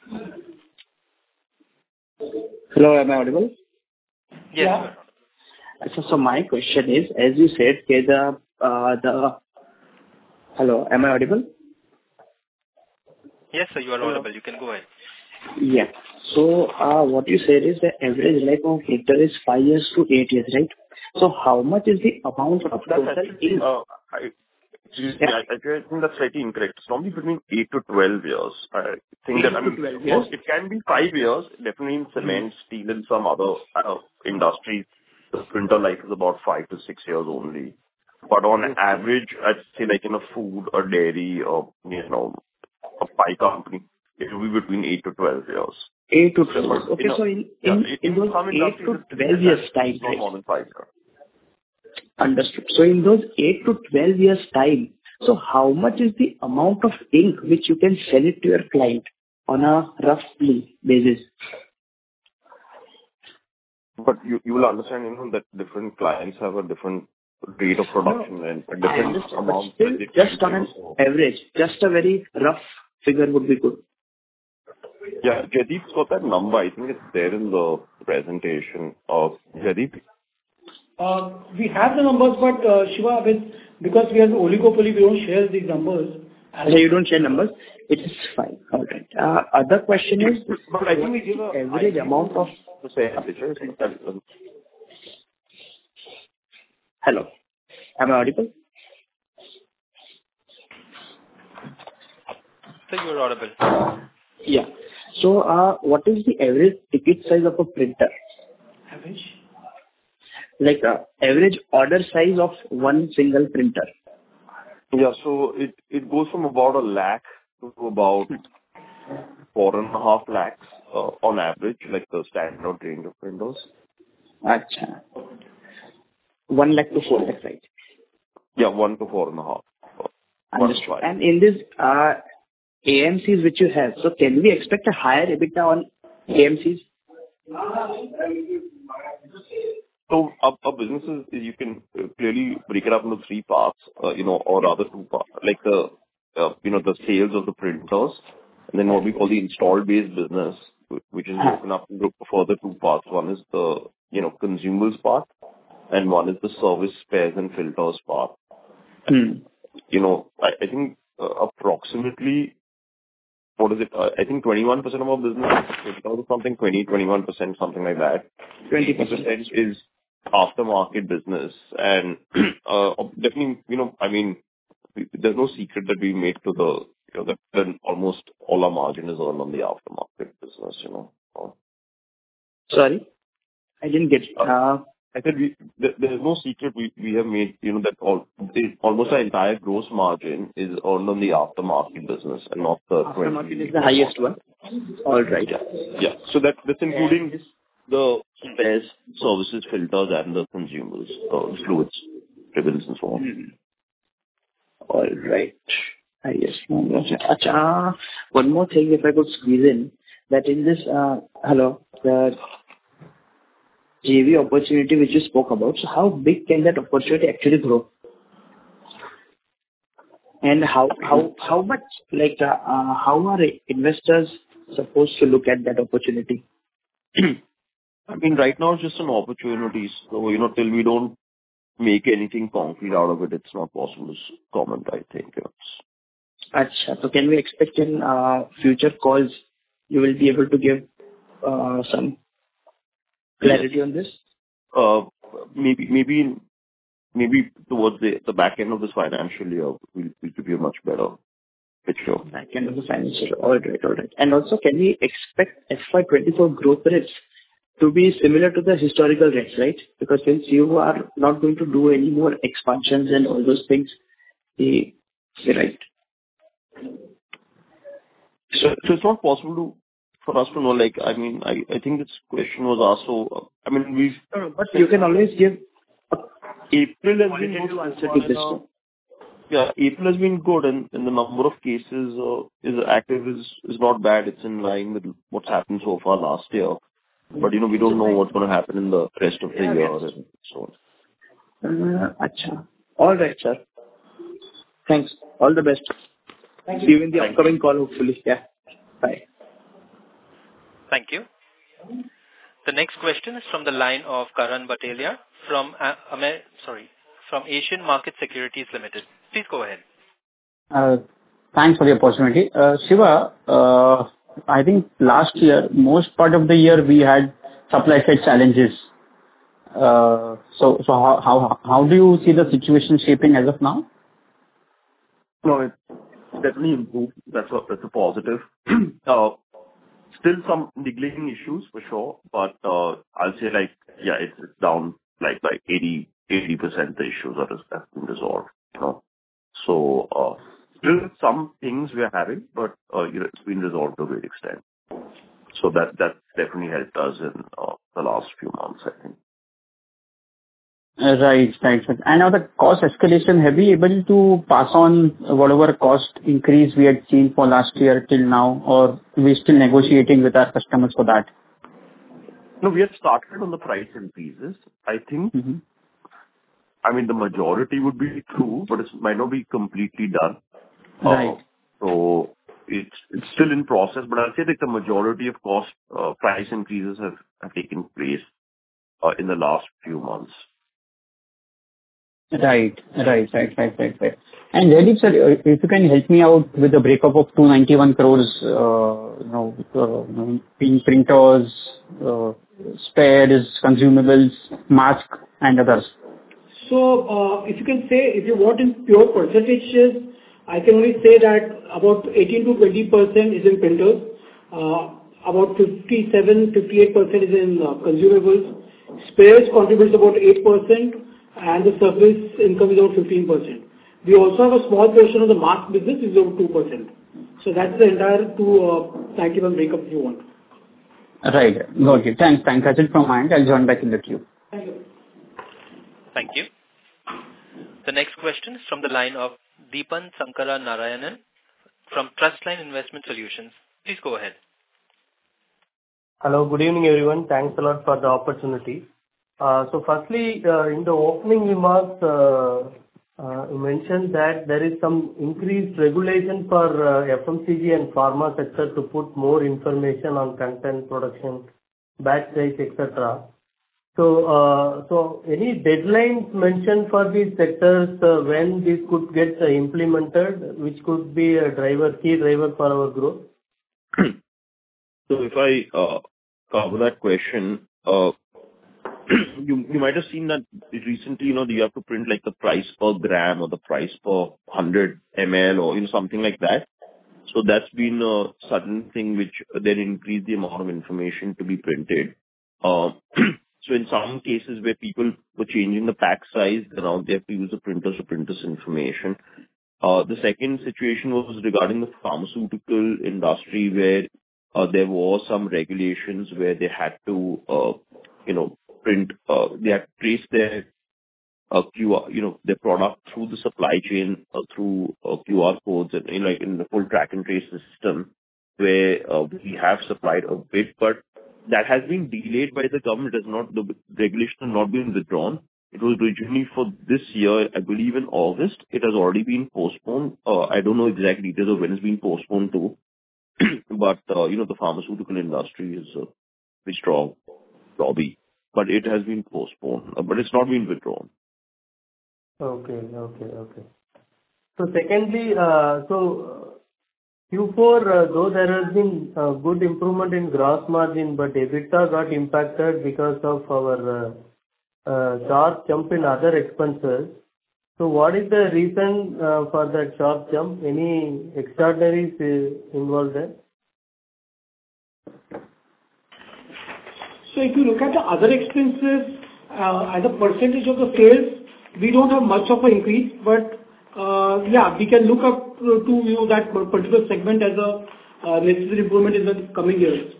Hello, am I audible? Yes. Yeah. So, so my question is, as you said, okay, the uh, the hello, am I audible? Yes, sir, you are audible. You can go ahead. Yeah. So, uh, what you said is the average life of hectare is five years to eight years, right? So, how much is the amount of That's total actually, in? uh, I, yeah. I, I think that's slightly incorrect. It's normally between eight to twelve years. I think that, I mean, twelve years? it can be five years, definitely in cement, steel, and some other uh, industries. The printer life is about five to six years only. But on Okay. average, I'd say like in a food or dairy or, you know, a pie company, it will be between eight to twelve years. eight to twelve years. Okay, You know, so in, yeah, in, in, in those some eight industries, to it's twelve years time, not more right? than five years. Understood. So in those eight to twelve years time, so how much is the amount of ink which you can sell it to your client on a roughly basis? But you, you will understand, you know, that different clients have a different rate of production and a I different understand, but amount. still, that they just on an produce. average, just a very rough figure would be good. Yeah, Jaideep's got that number. I think it's there in the presentation of Jaideep. Uh, We have the numbers, but uh, Shiva, with, because we are the oligopoly, we don't share these numbers. So you don't share numbers? It is fine. All right. Uh, Other question is, But I think we give a average amount of... to say average. Hello, am I audible? So you are audible. Yeah. So, uh, what is the average ticket size of a printer? Average? Like, uh, average order size of one single printer. Yeah, so it, it goes from about a lakh to about four and a half lakhs uh, on average, like the standard range of printers. Acha. One lakh to four lakh, right? Yeah, one to four and a half. Understood. And in this, uh, A M Cs which you have, so can we expect a higher EBITDA on A M Cs? So our, our businesses, you can clearly break it up into three parts, uh, you know, or rather two parts, like the, uh, you know, the sales of the printers, and then what we call the installed base business, which is broken up into further two parts. One is the, you know, consumables part, and one is the service spares and filters part. Hmm. You know, I, I think uh, approximately, what is it? Uh, I think twenty-one percent of our business is or something, twenty, twenty-one percent, something like that. twenty percent percent is aftermarket business. And uh, definitely, you know, I mean, we, there's no secret that we make to the, you know, that then almost all our margin is earned on the aftermarket business, you know. Uh, Sorry, I didn't get it. Uh, I said we, there, there's no secret we, we have made, you know, that all, the, almost our entire gross margin is earned on the aftermarket business and not the Aftermarket is the highest one. All right. Yeah. Yeah. So that, that's including the spares, services, filters, and the consumables, uh, fluids, ribbons, and so on. Mm-hmm. All right. Highest one. Acha, one more thing, if I could squeeze in, that in this, uh, hello, the J V opportunity which you spoke about, so how big can that opportunity actually grow? And how how how much, like, uh, uh, how are investors supposed to look at that opportunity? I mean, right now it's just an opportunity. So, you know, till we don't make anything concrete out of it, it's not possible to comment, I think. Yes. Achha, so can we expect in uh, future calls you will be able to give uh, some clarity yes. on this? Uh, maybe, maybe, maybe towards the, the back end of this financial year, we'll, we'll give you a much better picture. Back end of the financial year. All right, all right. And also, can we expect F Y twenty-four growth rates to be similar to the historical rates, right? Because since you are not going to do any more expansions and all those things, the, right? So, so it's not possible to, for us to know, like, I mean, I, I think this question was asked, so, uh, I mean, we've... No, no, but you can always give a April has been good answer to this one. Yeah, April has been good, and, and the number of cases uh, is active is, is not bad. It's in line with what's happened so far last year. But, you know, we don't know what's going to happen in the rest of the yeah, year yes. and so on. Uh, Achha. All right, sir. Thanks. All the best. Thank See you. you in the Thank upcoming call, hopefully. Yeah. Bye. Thank you. The next question is from the line of Karan Batelia from uh, Amer- sorry, from Asian Market Securities Limited. Please go ahead. Uh, Thanks for the opportunity. Uh, Shiva, uh, I think last year, most part of the year, we had supply side challenges. Uh, So so how how how do you see the situation shaping as of now? No, it's definitely improved. That's a, that's a positive. uh, still some niggling issues for sure, but uh, I'll say like, yeah, it's, it's down like by eighty percent the issues are have been resolved, you know. So, uh, still some things we are having, but, uh, you know, it's been resolved to a great extent. So that, that definitely helped us in uh, the last few months, I think. Uh, Right. Right. right. And now the cost escalation, have you able to pass on whatever cost increase we had seen for last year till now, or we still negotiating with our customers for that? No, we have started on the price increases. I think, Mm-hmm. I mean, the majority would be true, but it might not be completely done. Right. Uh, so it's it's still in process, but I'll say that the majority of cost uh, price increases have, have taken place uh, in the last few months. Right. Right. Right. Right. Right. Right. And Jaideep sir, uh, if you can help me out with the breakup of two hundred ninety-one crores, uh, you know, uh, in printers, uh, spares, consumables, mask, and others. So, uh, if you can say, if you want in pure percentages, I can only say that about eighteen to twenty percent is in printers, uh, about fifty-seven, fifty-eight percent is in uh, consumables, spares contributes about eight percent, and the service income is about fifteen percent. We also have a small portion of the mask business, is about two percent. So that's the entire two ninety-one breakup if you want. Right. Got it. Thanks. Thanks. That's it from my end. I'll join back in the queue. Thank you. Thank you. The next question is from the line of Deepan Sankara Narayanan from Trustline Investment Solutions. Please go ahead. Hello, good evening everyone. Thanks a lot for the opportunity. Uh, so firstly, uh, in the opening remarks, uh, uh, you mentioned that there is some increased regulation for uh, F M C G and pharma sector to put more information on content production, batch size, et cetera. So, uh, so any deadlines mentioned for these sectors uh, when this could get uh, implemented, which could be a driver, key driver for our growth? So if I uh, cover that question, uh, you you might have seen that recently, you know, you have to print like the price per gram or the price per one hundred milliliters or, you know, something like that. So that's been a sudden thing which then increased the amount of information to be printed. Uh, So in some cases where people were changing the pack size, now they have to use the printers to print this information. Uh, the second situation was regarding the pharmaceutical industry, where uh, there was some regulations where they had to, uh, you know, print, uh, they had to trace their uh, Q R, you know, their product through the supply chain, uh, through uh, Q R codes and, you know, like in the full track and trace system, where uh, we have supplied a bit, but that has been delayed by the government. It has not, the regulation has not been withdrawn. It was originally for this year, I believe in August. It has already been postponed. Uh, I don't know exact details of when it's been postponed to, but, uh, you know, the pharmaceutical industry is a very strong lobby, but it has been postponed, uh, but it's not been withdrawn. Okay, okay, okay. So secondly, uh, so Q four, uh, though there has been uh, good improvement in gross margin, but EBITDA got impacted because of our uh, uh, sharp jump in other expenses. So what is the reason uh, for that sharp jump? Any extraordinaries uh, involved there? So if you look at the other expenses, uh, as a percentage of the sales, we don't have much of an increase, but uh, yeah, we can look up to, to you know, that particular segment as a uh, necessary improvement in the coming years.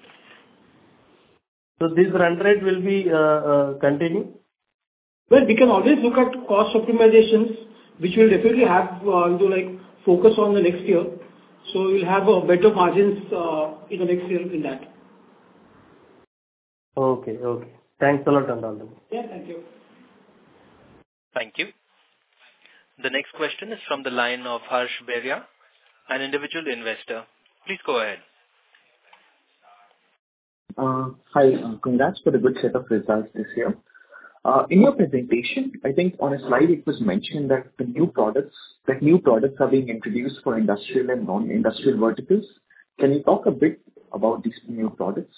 So this run rate will be uh, uh, continue? Well, we can always look at cost optimizations, which will definitely have uh, you know, like focus on the next year. So we'll have uh, better margins uh, in the next year in that. Okay, okay. Thanks a lot, Anand. Yeah, thank you. Thank you. The next question is from the line of Harsh Beria, an individual investor. Please go ahead. Uh, hi, uh, congrats for the good set of results this year. Uh, in your presentation, I think on a slide it was mentioned that the new products, that new products are being introduced for industrial and non-industrial verticals. Can you talk a bit about these new products?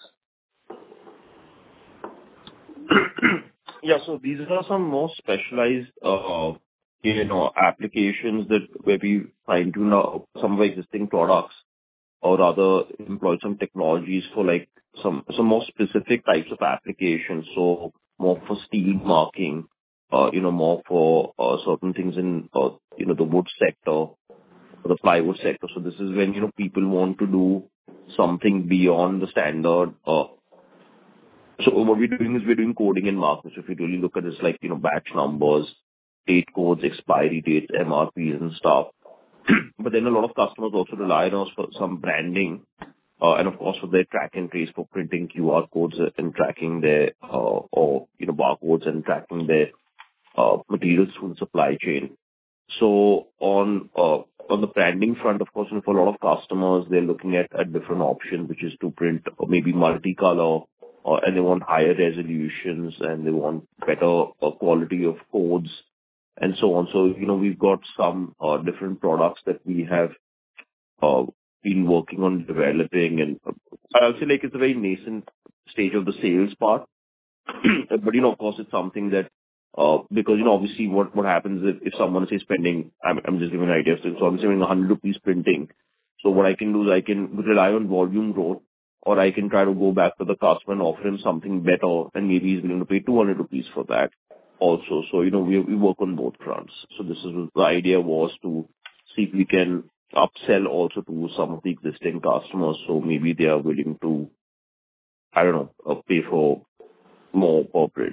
Yeah, so these are some more specialized, uh, you know, applications that where we find to know some of our existing products, or rather employ some technologies for like some some more specific types of applications. So more for steel marking, uh, you know, more for uh, certain things in uh, you know the wood sector, or the plywood sector. So this is when you know people want to do something beyond the standard. Uh, So what we're doing is we're doing coding and marking. So if you really look at this, like, you know, batch numbers, date codes, expiry dates, M R Ps and stuff. But then a lot of customers also rely on us for some branding, uh, and of course for their track and trace, for printing Q R codes and tracking their, uh, or, you know, barcodes and tracking their, uh, materials through the supply chain. So on, uh, on the branding front, of course, you know, for a lot of customers, they're looking at, at different options, which is to print or maybe multicolor, or, and they want higher resolutions, and they want better uh, quality of codes and so on. So, you know, we've got some uh, different products that we have uh, been working on developing, and uh, I'll say like it's a very nascent stage of the sales part. But, you know, of course, it's something that, uh, because, you know, obviously what, what happens if, if someone is spending, I'm, I'm just giving an idea, so I'm spending one hundred rupees printing. So what I can do is I can rely on volume growth, or I can try to go back to the customer and offer him something better, and maybe he's willing to pay two hundred rupees for that also. So, you know, we, we work on both fronts. So this is, the idea was to see if we can upsell also to some of the existing customers. So maybe they are willing to, I don't know, uh, pay for more per print.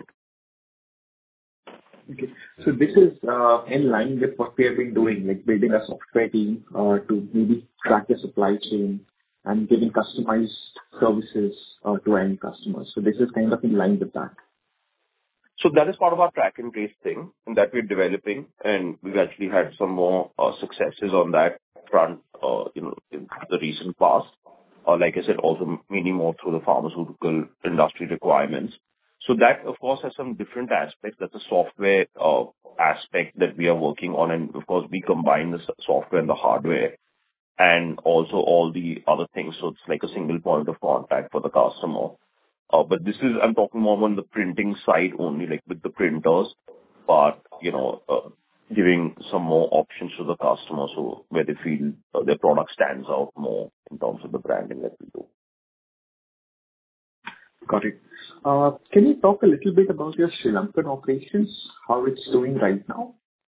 Okay. So this is uh, in line with what we have been doing, like building a software team uh, to maybe track the supply chain and giving customized services uh, to end customers. So this is kind of in line with that. So that is part of our track and trace thing, and that we're developing, and we've actually had some more uh, successes on that front, uh, you know, in the recent past. Or like I said, also mainly more through the pharmaceutical industry requirements. So that, of course, has some different aspects. That's a software uh, aspect that we are working on, and of course, we combine the software and the hardware, and also all the other things. So it's like a single point of contact for the customer. Uh, but this is, I'm talking more on the printing side only, like with the printers, but, you know, uh, giving some more options to the customer, so where they feel uh, their product stands out more in terms of the branding that we do. Got it. Uh, Can you talk a little bit about your Sri Lankan operations, how it's doing right now?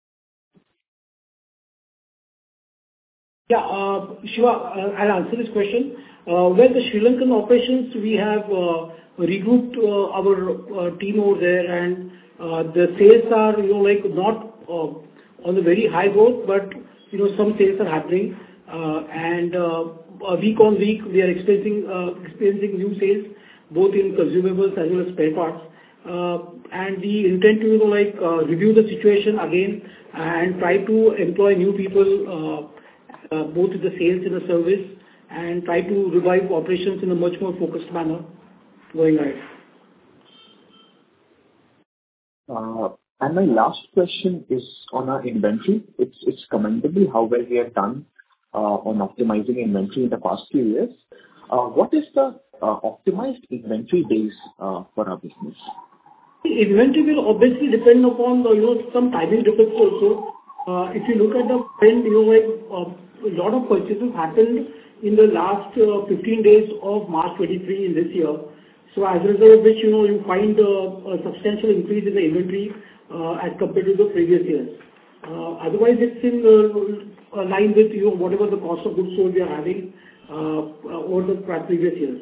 Yeah, uh, Shiva, uh, I'll answer this question. Uh, Well, the Sri Lankan operations, we have uh, regrouped uh, our uh, team over there, and uh, the sales are, you know, like, not uh, on the very high growth, but, you know, some sales are happening. Uh, And uh, uh, week on week, we are experiencing uh, experiencing new sales, both in consumables as well as spare parts. Uh, And we intend to, you know, like, uh, review the situation again and try to employ new people, uh, uh, both in the sales and the service, and try to revive operations in a much more focused manner going ahead. Uh, And my last question is on our inventory. It's it's commendable how well we have done uh, on optimizing inventory in the past few years. Uh, What is the uh, optimized inventory days uh, for our business? Inventory will obviously depend upon the, you know, some timing difference also. Uh, If you look at the trend, you know, like, uh, a lot of purchases happened in the last uh, fifteen days of March twenty-three in this year. So as a result of which, you know, you find uh, a substantial increase in the inventory uh, as compared to the previous years. Uh, Otherwise, it's in uh, line with, you know, whatever the cost of goods sold we are having uh, uh, over the previous years.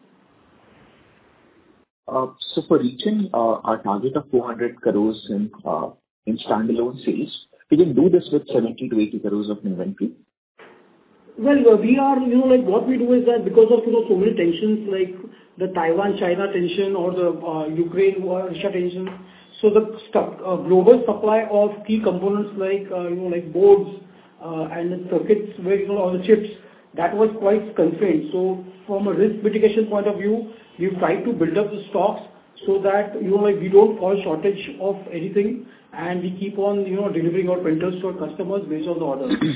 Uh, So for reaching uh, our target of four hundred crores in uh, in standalone sales, we can do this with seventy to eighty crores of inventory? Well, uh, we are, you know, like, what we do is that because of, you know, so many tensions, like the Taiwan-China tension or the uh, Ukraine-Russia tension, so the stuff, uh, global supply of key components like, uh, you know, like boards uh, and the circuits where, you know, all the chips, that was quite constrained. So from a risk mitigation point of view, we've tried to build up the stocks so that, you know, like, we don't fall shortage of anything, and we keep on, you know, delivering our printers to our customers based on the orders.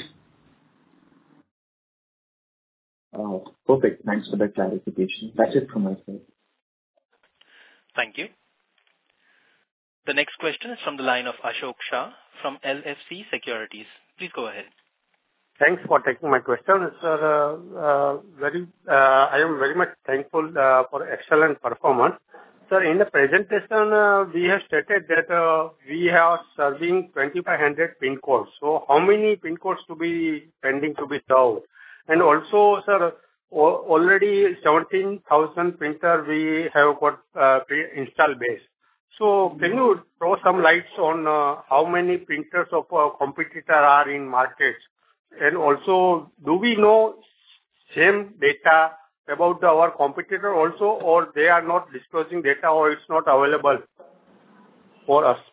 Uh, Perfect. Thanks for that clarification. That's it from my side. Thank you. The next question is from the line of Ashok Shah from L F C Securities. Please go ahead. Thanks for taking my question, sir. Uh, uh, very, uh, I am very much thankful uh, for excellent performance. Sir, in the presentation, uh, we have stated that uh, we are serving twenty-five hundred pin codes. So how many pin codes to be pending to be served? And also, sir, o- already seventeen thousand printer we have got uh, pre-install base. So can you throw some lights on uh, how many printers of uh, competitor are in markets? And also, do we know same data about our competitor also, or they are not disclosing data, or it's not available for us?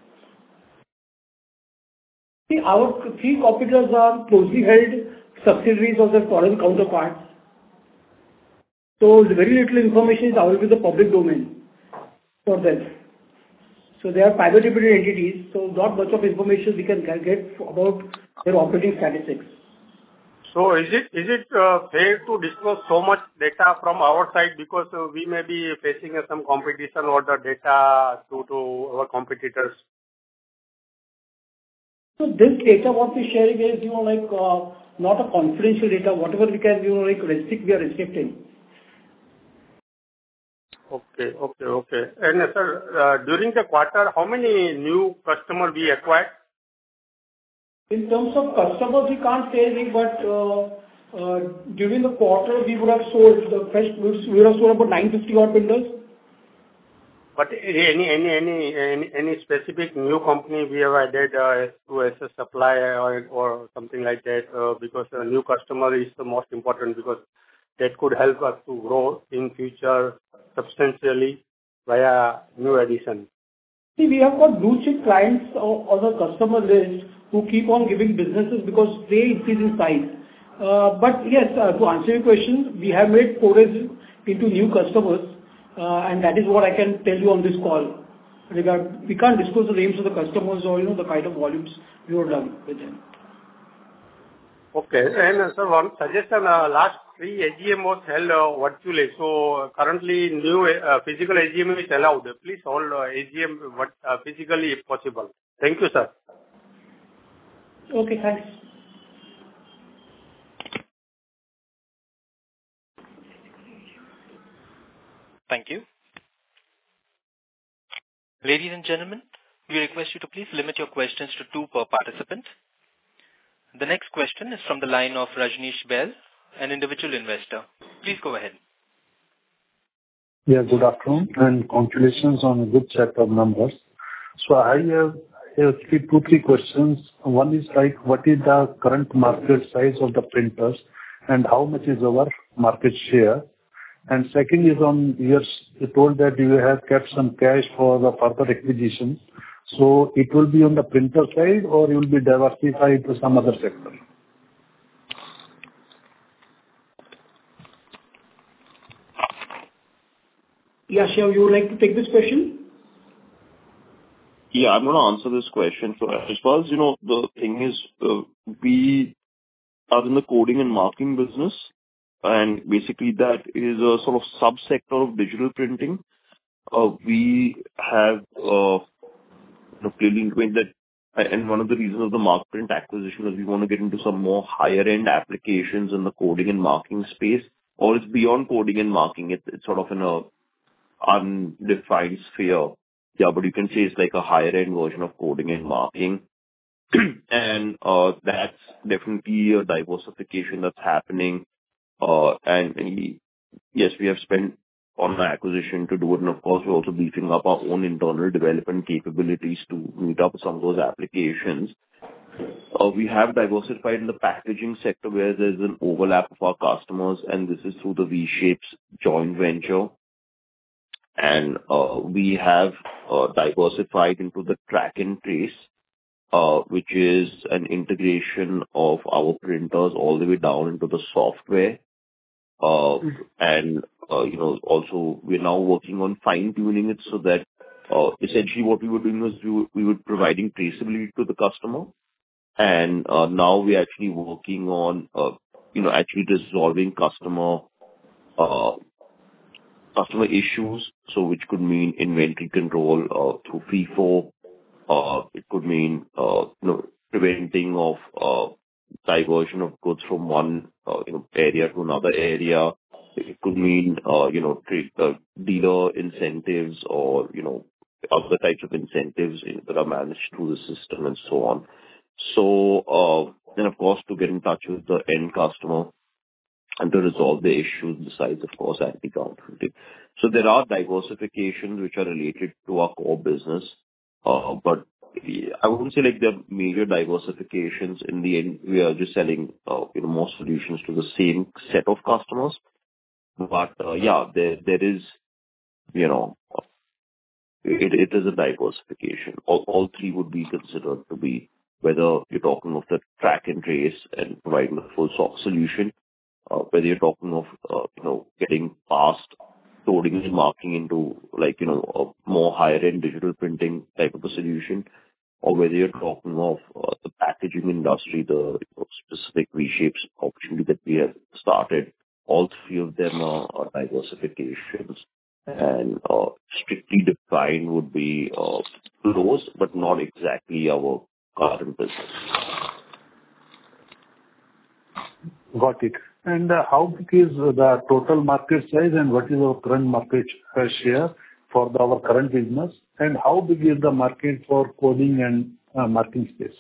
See, our three competitors are closely held subsidiaries of their foreign counterparts. So very little information is available in the public domain for them. So they are private limited entities, so not much of information we can get about their operating statistics. So is it is it uh, fair to disclose so much data from our side, because uh, we may be facing uh, some competition or the data to, to our competitors? So this data what we're sharing is, you know, like, uh, not a confidential data. Whatever we can, you know, like, restrict, we are restricting. Okay, okay, okay. And uh, sir, uh, during the quarter, how many new customers we acquired? In terms of customers, we can't say anything, but uh, uh, during the quarter, we would have sold the fresh goods. We would have sold about nine hundred fifty odd printers. But any any any any any specific new company we have added uh, to as a supplier or or something like that, uh, because a new customer is the most important, because that could help us to grow in future substantially via new addition. See, we have got blue chip clients on on the customer list who keep on giving businesses because they increase in size. Uh, But yes, uh, to answer your question, we have made forays into new customers, uh, and that is what I can tell you on this call. Regard, we can't disclose the names of the customers or, you know, the kind of volumes we have done with them. Okay. And uh, sir, one suggestion, uh, last three A G M was held uh, virtually. So uh, currently new uh, physical A G M is allowed. Please hold uh, A G M what, uh, physically if possible. Thank you, sir. Okay, thanks. Thank you. Ladies and gentlemen, we request you to please limit your questions to two per participant. The next question is from the line of Rajneesh Bell, an individual investor. Please go ahead. Yeah, good afternoon, and congratulations on a good set of numbers. So I have, I have three, two, three questions. One is like, what is the current market size of the printers, and how much is our market share? And second is on, you told that you have kept some cash for the further acquisition. So it will be on the printer side, or you will be diversified to some other sector? Yeah, Shiv, you would like to take this question? Yeah, I'm going to answer this question. So as far as, you know, the thing is, uh, we are in the coding and marking business, and basically that is a sort of subsector of digital printing. Uh, we have uh, you know, clearly intimated that, and one of the reasons of the Markprint acquisition is we want to get into some more higher-end applications in the coding and marking space, or it's beyond coding and marking. It, it's sort of in a undefined sphere. Yeah, but you can say it's like a higher-end version of coding and marking. and uh, that's definitely a diversification that's happening. Uh, and, and we, yes, we have spent on the acquisition to do it. And of course, we're also beefing up our own internal development capabilities to meet up with some of those applications. Uh, we have diversified in the packaging sector where there's an overlap of our customers, and this is through the V-Shapes joint venture. And uh, we have uh, diversified into the track and trace, uh, which is an integration of our printers all the way down into the software. Uh, and, uh, you know, also we're now working on fine-tuning it so that uh, essentially what we were doing was we were, we were providing traceability to the customer. And uh, now we're actually working on, uh, you know, actually resolving customer uh customer issues, so which could mean inventory control uh, through FIFO. Uh, it could mean uh, you know, preventing of uh, diversion of goods from one uh, you know area to another area. It could mean uh, you know trade, uh, dealer incentives or you know other types of incentives that are managed through the system and so on. So uh, then of course to get in touch with the end customer and to resolve the issues besides, of course, anti-counterfeiting. So there are diversifications which are related to our core business, uh, but I wouldn't say like there are major diversifications. In the end, we are just selling, uh, you know, more solutions to the same set of customers. But uh, yeah, there there is, you know, it it is a diversification. All all three would be considered to be, whether you're talking of the track and trace and providing a full sock solution, Uh, whether you're talking of, uh, you know, getting past coding and marking into like, you know, a more higher-end digital printing type of a solution, or whether you're talking of uh, the packaging industry, the you know, specific V-Shapes opportunity that we have started, all three of them are, are diversifications. And uh, strictly defined would be uh, close, but not exactly our current business. Got it. And uh, how big is the total market size, and what is our current market share for the, our current business? And how big is the market for coding and uh, marking space?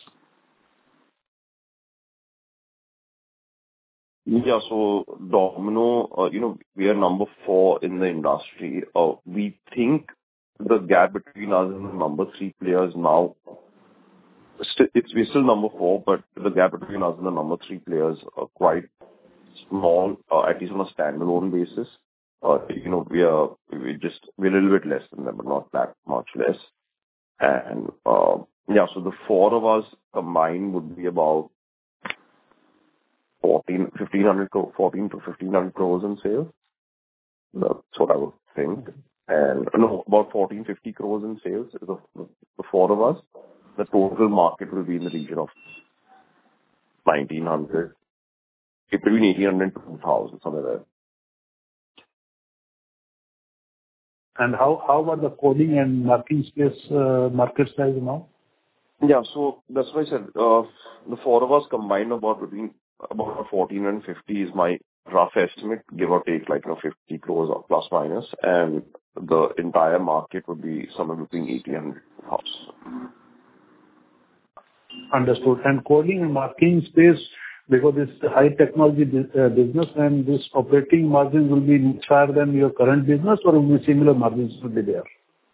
Yeah, so Domino, uh, you know, we are number four in the industry. Uh, we think the gap between us and the number three players now, st- it's we're still number four, but the gap between us and the number three players are quite small, uh, at least on a standalone basis. Uh, you know, we are we just we're a little bit less than them, but not that much less. And uh, yeah, so the four of us combined would be about fourteen, fifteen hundred, fourteen to fifteen hundred crores in sales. That's what I would think. And no, about fourteen fifty crores in sales. The, the four of us. The total market will be in the region of nineteen hundred. Between eighteen hundred and two thousand, somewhere there. And how how about the coding and marking space uh, market size now? Yeah, so that's why I said uh, the four of us combined about between about fourteen and fifty is my rough estimate, give or take like you know fifty crores or plus minus. And the entire market would be somewhere between eighty and one hundred thousand. Understood. And coding and marking space, because it's a high technology bu- uh, business, and this operating margin will be much higher than your current business, or will be similar margins will be there?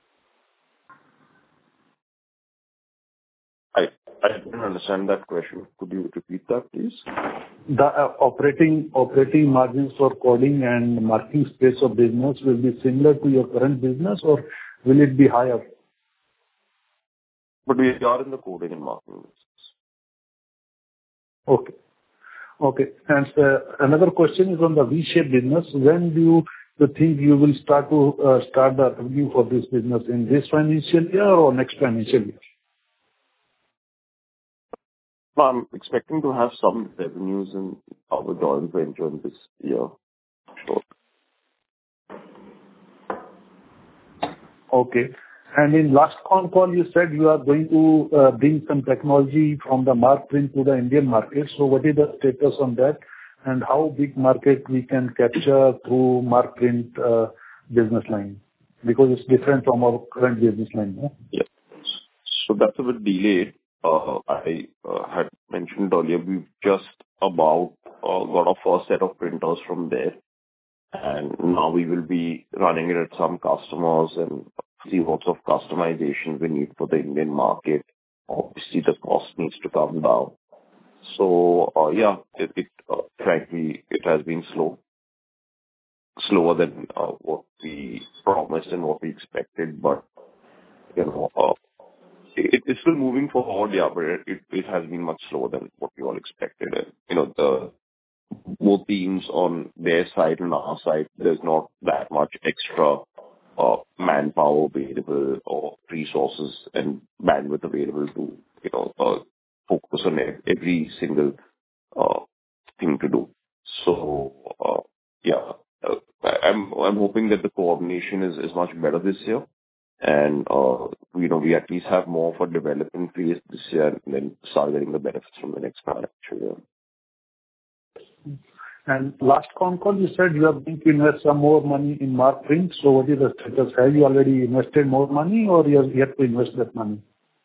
I I didn't understand that question. Could you repeat that, please? The uh, operating operating margins for coding and marking space of business will be similar to your current business, or will it be higher? But we are in the coding and marking business. Okay. Okay. And uh, another question is on the V-Shape business. When do you you think you will start to uh, start the revenue for this business, in this financial year or next financial year? No, I'm expecting to have some revenues in our joint venture in this year. Sure. Okay. And in last con call, you said you are going to uh, bring some technology from the Markprint to the Indian market. So what is the status on that, and how big market we can capture through Markprint uh, business line? Because it's different from our current business line, no? Yeah. So that's a bit delayed. Uh, I uh, had mentioned earlier, we've just about uh, got our first set of printers from there, and now we will be running it at some customers and see what sort of customization we need for the Indian market. Obviously, the cost needs to come down. So, uh, yeah, it, it uh, frankly, it has been slow, slower than uh, what we promised and what we expected, but, you know, uh, It, it's still moving forward, yeah, but it, it has been much slower than what we all expected. And, you know, the both teams on their side and our side, there's not that much extra uh, manpower available or resources and bandwidth available to, you know, uh, focus on every single uh, thing to do. So, uh, yeah, uh, I'm I'm hoping that the coordination is, is much better this year. And, uh, you know, we at least have more for development phase this year and then start getting the benefits from the next financial year. And last con call, you said you are going to invest some more money in Markprint. So what is the status? Have you already invested more money, or you are yet to invest that money?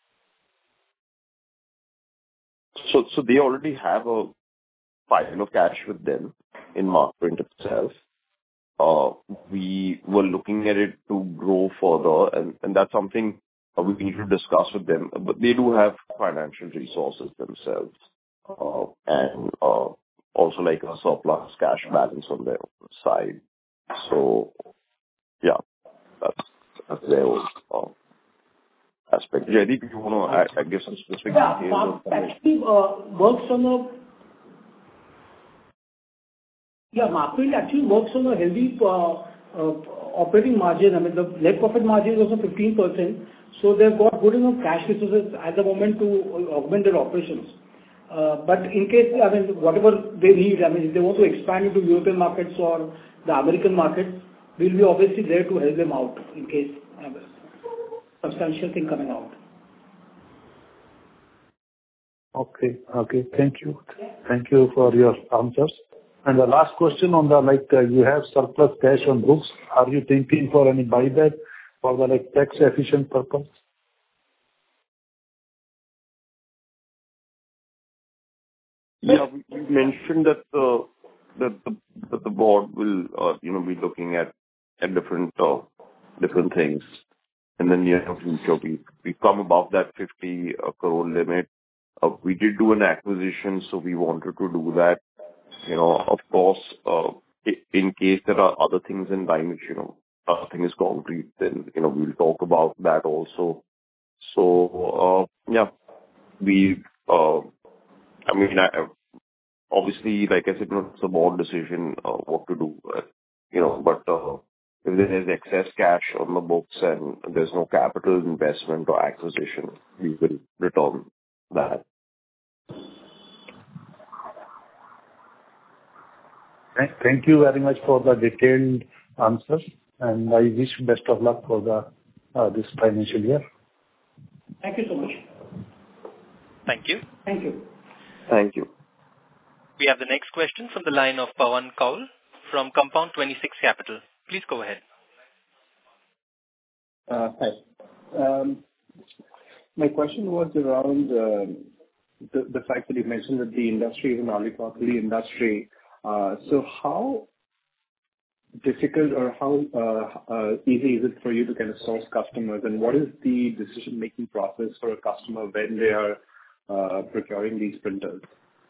So, so they already have a pile of cash with them in Markprint itself. Uh, we were looking at it to grow further, and, and that's something uh, we need to discuss with them. But they do have financial resources themselves, uh, and uh, also like a surplus cash balance on their side. So, yeah, that's, that's their uh, aspect. Jaideep, if you want to add, I guess, some specific Yeah, details. Mark actually uh, works on a Yeah, Markprint actually works on a healthy uh, uh, operating margin. I mean, the net profit margin is also fifteen percent, so they've got good enough cash resources at the moment to augment their operations. Uh, But in case, I mean, whatever they need, I mean, if they want to expand into European markets or the American markets, we'll be obviously there to help them out in case uh, substantial thing coming out. Okay. Okay. Thank you. Thank you for your answers. And the last question on the, like, uh, you have surplus cash on books. Are you thinking for any buyback for the, like, tax efficient purpose? Yeah, we we mentioned that the that the that the board will, uh, you know, be looking at at different uh, different things in the near future. We we come above that fifty crore limit. Uh, We did do an acquisition, so we wanted to do that. You know, of course, uh, i- in case there are other things in line which, you know, nothing is concrete, then, you know, we'll talk about that also. So, uh, yeah, we, uh, I mean, I, obviously, like I said, you know, it's a board decision, uh, what to do, uh, you know, but, uh, if there is excess cash on the books and there's no capital investment or acquisition, we will return that. Thank thank you very much for the detailed answers, and I wish best of luck for the uh, this financial year. Thank you so much. Thank you. Thank you. Thank you. We have the next question from the line of Pawan Kaul from Compound twenty-six Capital. Please go ahead. Uh, Hi. Um, My question was around um, the the fact that you mentioned that the industry is an oligopoly industry. Uh, So how difficult or how uh, uh, easy is it for you to kind of source customers? And what is the decision-making process for a customer when they are uh, procuring these printers?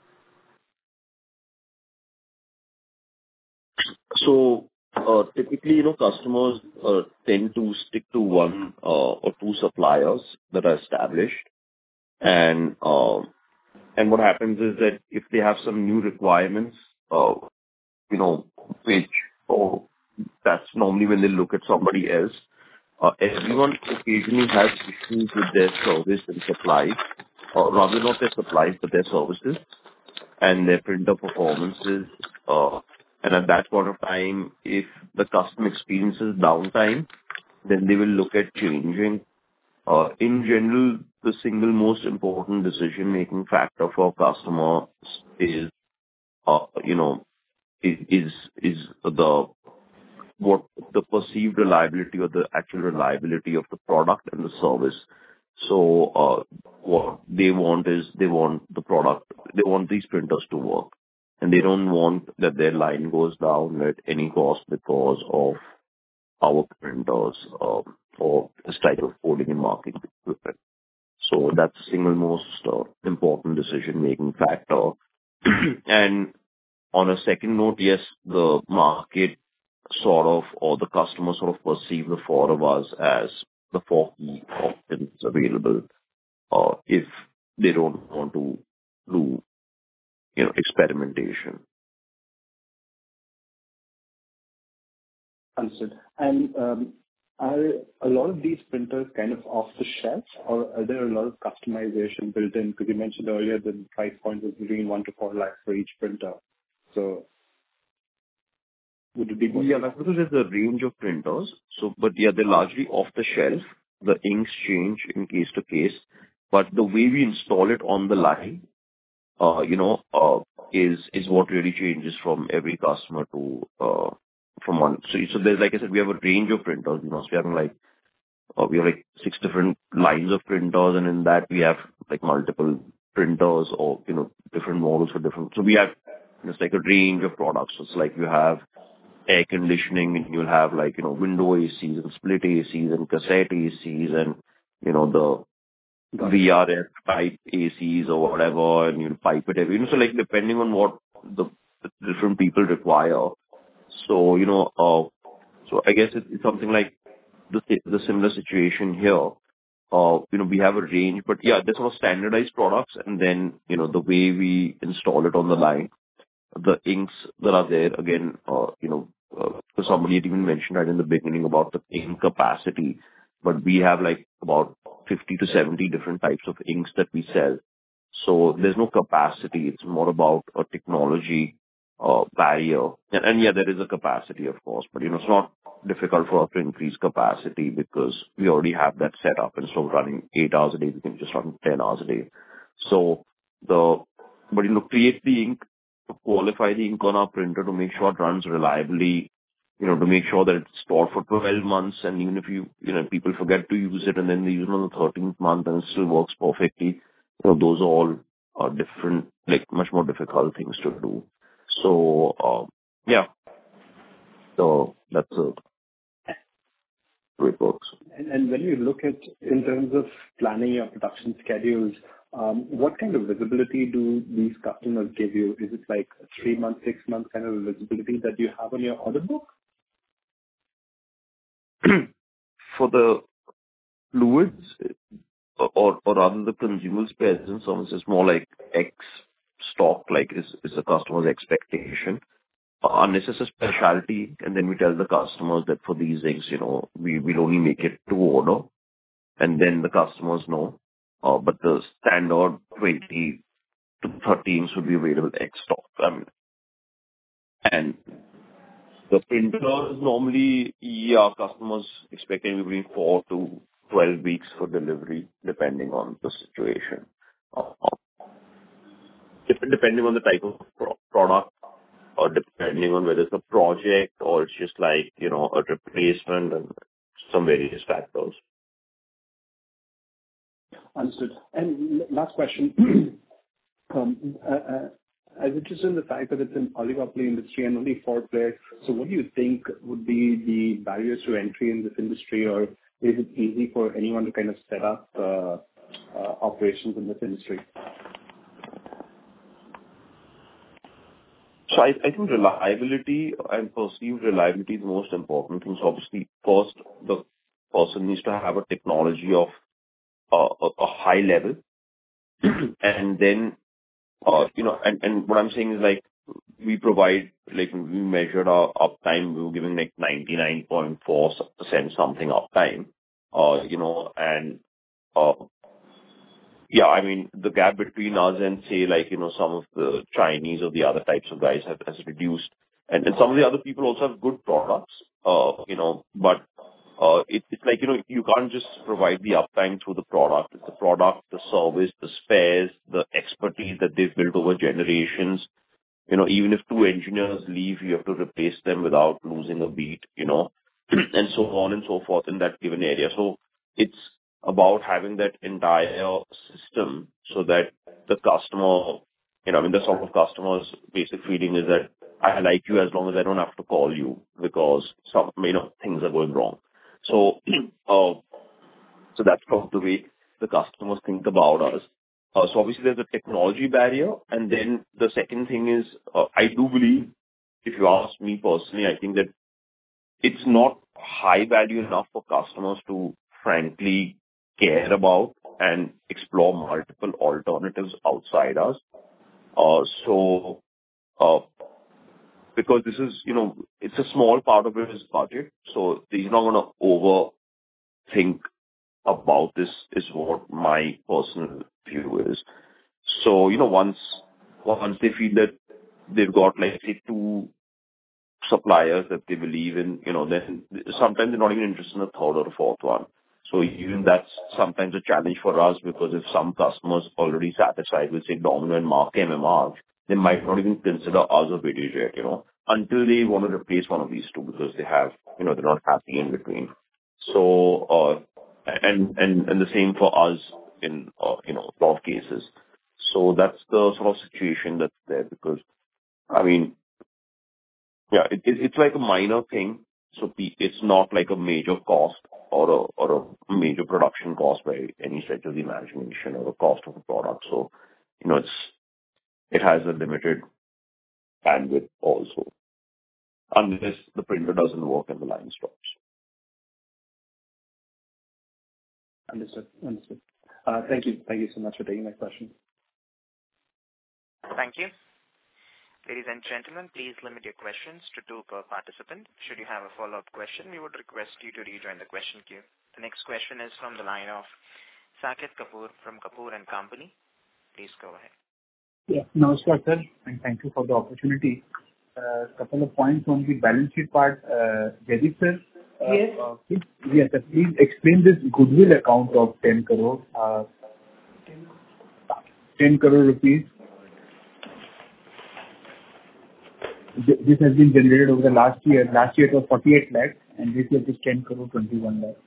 So, uh, typically, you know, customers uh, tend to stick to one uh, or two suppliers that are established. And uh, and what happens is that if they have some new requirements, uh, you know, which oh, that's normally when they look at somebody else. Uh, everyone occasionally has issues with their service and supplies, or rather not their supplies, but their services and their printer performances. Uh, and at that point of time, if the customer experiences downtime, then they will look at changing. Uh, in general, the single most important decision-making factor for customers is, uh, you know, is is is the what the perceived reliability or the actual reliability of the product and the service. So, uh, what they want is they want the product, they want these printers to work, and they don't want that their line goes down at any cost because of our printers, um, or this type of coding and marking equipment. So that's the single most uh, important decision-making factor. And on a second note, yes, the market sort of, or the customer sort of perceive the four of us as the four key options available, uh, if they don't want to do, you know, experimentation. Understood. And um, are a lot of these printers kind of off the shelf, or are there a lot of customization built in? Because you mentioned earlier that the price point was between one to four lakhs for each printer. So would it be more? Yeah, that's because there's a range of printers. So, but yeah, they're largely off the shelf. The inks change in case to case, but the way we install it on the line, uh, you know, uh, is is what really changes from every customer to uh, from one. So, so there's, like I said, we have a range of printers. You know, so we have like uh, we have like six different lines of printers, and in that we have like multiple printers or you know different models for different. So we have it's like a range of products. So it's like you have air conditioning, and you'll have like, you know, window A Cs and split A Cs and cassette A Cs and, you know, the V R F type A Cs or whatever, and you'll pipe it every, you know, so like depending on what the, the different people require. So, you know, uh, so I guess it, it's something like the, the similar situation here. Uh, you know, we have a range, but yeah, there's sort of standardized products, and then, you know, the way we install it on the line, the inks that are there, again, uh, you know, uh, somebody had even mentioned right in the beginning about the ink capacity, but we have like about fifty to seventy different types of inks that we sell. So there's no capacity. It's more about a technology uh, barrier. And, and yeah, there is a capacity, of course, but you know, it's not difficult for us to increase capacity because we already have that set up. Instead of running eight hours a day, we can just run ten hours a day. So the, but you know, create the ink, to qualify the ink on our printer to make sure it runs reliably, you know, to make sure that it's stored for twelve months, and even if you, you know, people forget to use it and then they use it on the thirteenth month and it still works perfectly, you know, those are all are different, like much more difficult things to do. So, uh, yeah, so that's a way it works. And, and when you look at in terms of planning your production schedules, Um, what kind of visibility do these customers give you? Is it like three months, six months kind of visibility that you have on your order book? For the fluids, or or rather the consumable spares and services, is more like X stock, like is is the customer's expectation. Uh, Unless it's a specialty, and then we tell the customers that for these things, you know, we will only make it to order, and then the customers know. Uh, but the standard twenty to thirty inch would be available X stock. I mean, and the printers normally, yeah, customers expecting between four to twelve weeks for delivery, depending on the situation. Uh, dep- depending on the type of pro- product, or depending on whether it's a project or it's just like, you know, a replacement and some various factors. Understood. And last question. um, uh, uh, I was interested in the fact that it's an oligopoly industry and only four players. So what do you think would be the barriers to entry in this industry, or is it easy for anyone to kind of set up uh, uh, operations in this industry? So I, I think reliability and perceived reliability is the most important thing. So obviously, first, the person needs to have a technology of uh, a, a high level, and then Uh, you know, and, and what I'm saying is like, we provide, like we measured our uptime, we were giving like ninety-nine point four percent something uptime, uh, you know, and, uh, yeah, I mean, the gap between us and say like, you know, some of the Chinese or the other types of guys have, has reduced. And, and some of the other people also have good products, uh, you know, but Uh, it, it's like, you know, you can't just provide the uptime through the product. It's the product, the service, the spares, the expertise that they've built over generations. You know, even if two engineers leave, you have to replace them without losing a beat, you know, and so on and so forth in that given area. So it's about having that entire system so that the customer, you know, I mean, the sort of customer's basic feeling is that I like you as long as I don't have to call you because some, you know, things are going wrong. So, uh, so that's probably the way the customers think about us. Uh, so obviously there's a technology barrier. And then the second thing is, uh, I do believe, if you ask me personally, I think that it's not high value enough for customers to frankly care about and explore multiple alternatives outside us. Uh, so, uh, because this is, you know, it's a small part of his budget, so he's not going to overthink about this, is what my personal view is. So, you know, once once they feel that they've got, like, say, two suppliers that they believe in, you know, then sometimes they're not even interested in a third or a fourth one. So even that's sometimes a challenge for us, because if some customers already satisfied with, say, Domino and Mark M M R, they might not even consider us a Videojet, you know, until they want to replace one of these two because they have, you know, they're not happy in between. So, uh, and, and, and the same for us in, uh, you know, a lot of cases. So that's the sort of situation that's there, because, I mean, yeah, it, it, it's like a minor thing. So it's not like a major cost or a, or a major production cost by any stretch of the imagination, or a cost of a product. So, you know, it's, it has a limited bandwidth also, unless the printer doesn't work and the line stops. Understood. Understood. Uh, Thank you. Thank you so much for taking my question. Thank you. Ladies and gentlemen, please limit your questions to two per participant. Should you have a follow-up question, we would request you to rejoin the question queue. The next question is from the line of Saket Kapoor from Kapoor and Company. Please go ahead. Yeah. Namaskar, sir, and thank you for the opportunity. A uh, couple of points on the balance sheet part. Uh, Jaideep, sir. Uh, yes. Uh, please, yes, sir. Please explain this goodwill account of ten crore. Uh, ten crore rupees. This has been generated over the last year. Last year it was forty-eight lakhs, and this year it is ten crore twenty-one lakhs.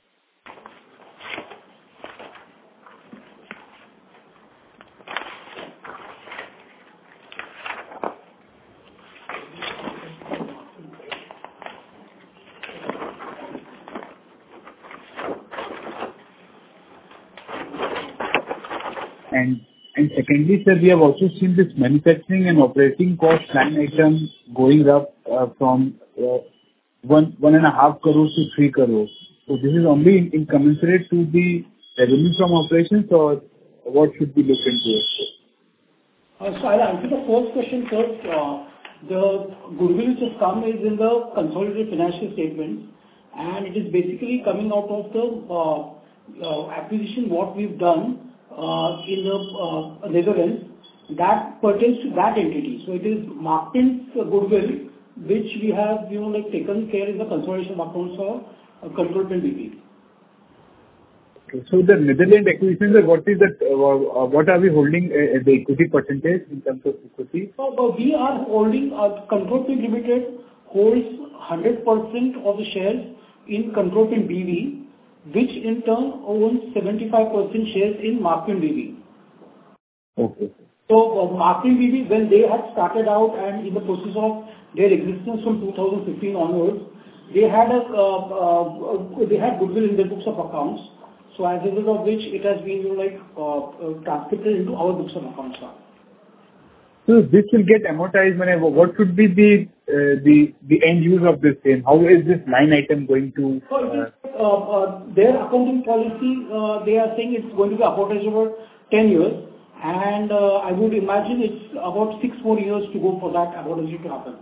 And and secondly, sir, we have also seen this manufacturing and operating cost line item going up uh, from uh, one one and a half crores to three crores. So this is only in, in commensurate to the revenue from operations, or what should we look into it? Uh, so I'll answer the first question first. Uh, the goodwill which has come is in the consolidated financial statements, and it is basically coming out of the uh, uh, acquisition what we've done Uh, in the uh, Netherlands, that pertains to that entity. So it is Marktin's uh, goodwill, which we have, you know, like taken care in the consolidation accounts of uh, Control Print B V. Okay. So the Netherlands acquisition, what is that? Uh, what are we holding uh, the equity percentage in terms of equity? So uh, we are holding uh, Control Print Limited holds one hundred percent of the shares in Control Print B V, which in turn owns seventy-five percent shares in Markprint B V. Okay. So, uh, Markprint B V, when they had started out and in the process of their existence from two thousand fifteen onwards, they had a uh, uh, they had goodwill in their books of accounts. So, as a result of which it has been, you know, like uh, uh, transcribed into our books of accounts now. So this will get amortized whenever. What should be the uh, the the end use of this thing? How is this line item going to? So it is, uh, uh, their accounting policy, uh, they are saying it's going to be amortized over ten years, and uh, I would imagine it's about six more years to go for that amortization to happen.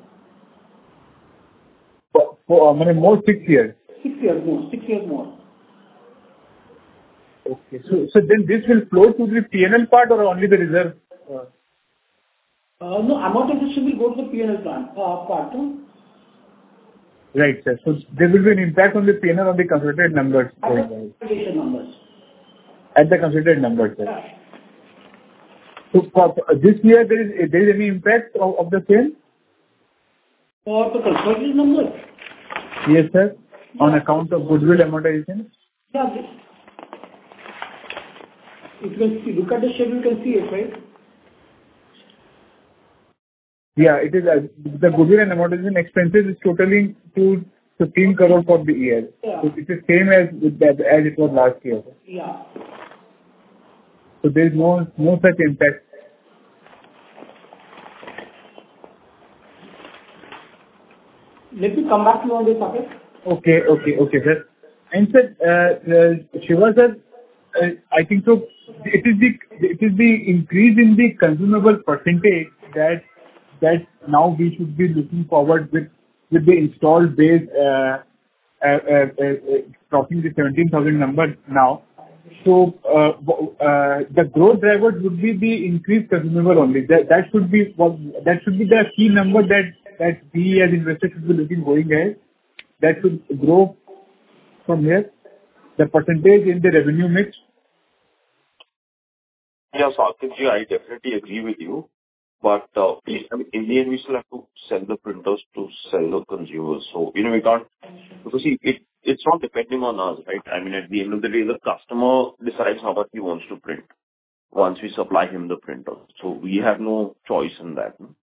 For, for uh, more six years. Six years more. Six years more. Okay. So so then this will flow to the P and L part or only the reserve? Uh, Uh, no, amortization will go to the P and L plan, uh, part. No? Right, sir. So there will be an impact on the P and L on the consolidated numbers. At the consolidated numbers. At the consolidated numbers, sir. Yeah. So for this year, there is there is any impact of, of the same? For the consolidated numbers? Yes, sir. On account of goodwill amortization? Yeah. If you can see, look at the schedule, you can see it, right? Yeah, it is. Uh, the goodwill and amortization expenses is totaling to fifteen crore for the year. Yeah. So it is same as with that, as it was last year. Yeah. So there is no no such impact. Let me come back to you on this topic. Okay, okay, okay, sir. And sir, uh, uh, Shiva sir, uh, I think so. It is the it is the increase in the consumable percentage that that now we should be looking forward with with the installed base uh, uh, uh, uh, crossing the seventeen thousand number now. So uh, uh, the growth drivers would be the increased consumable only. That that should be what that should be the key number that that we as investors should be looking going ahead. That should grow from here. The percentage in the revenue mix. Yeah, Saket ji, I definitely agree with you. But uh, I mean, in the end, we still have to sell the printers to sell the consumers. So, you know, we can't, because see, it, it's not depending on us, right? I mean, at the end of the day, the customer decides how much he wants to print once we supply him the printer. So we have no choice in that. No?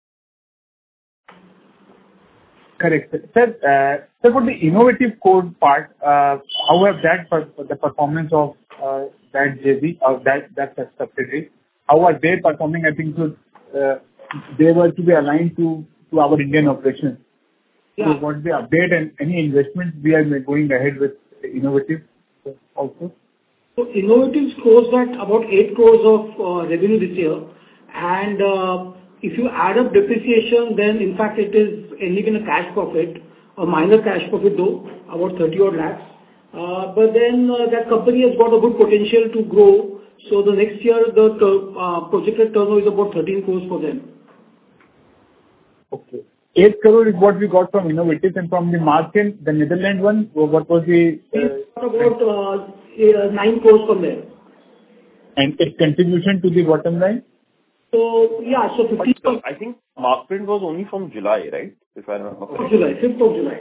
Correct. Sir, uh, sir, for the innovative code part, uh, how have that, per, the performance of uh, that J V, or that, that subsidiary, how are they performing? I think so, uh, they were to be aligned to, to our Indian operations. Yeah. So what's the update and any investments we are going ahead with innovative also? So innovative closed at about eight crores of uh, revenue this year. And uh, if you add up depreciation, then in fact it is ending in a cash profit, a minor cash profit though, about thirty odd lakhs. Uh, but then uh, that company has got a good potential to grow. So the next year the uh, projected turnover is about thirteen crores for them. Okay. eight crore is what we got from innovative, and from the market, the Netherlands one, what was the... Uh, about uh, nine crores from there. And its contribution to the bottom line? So, yeah, so fifty. But, I think Markprint was only from July, right? If I remember correctly. July, fifth of July.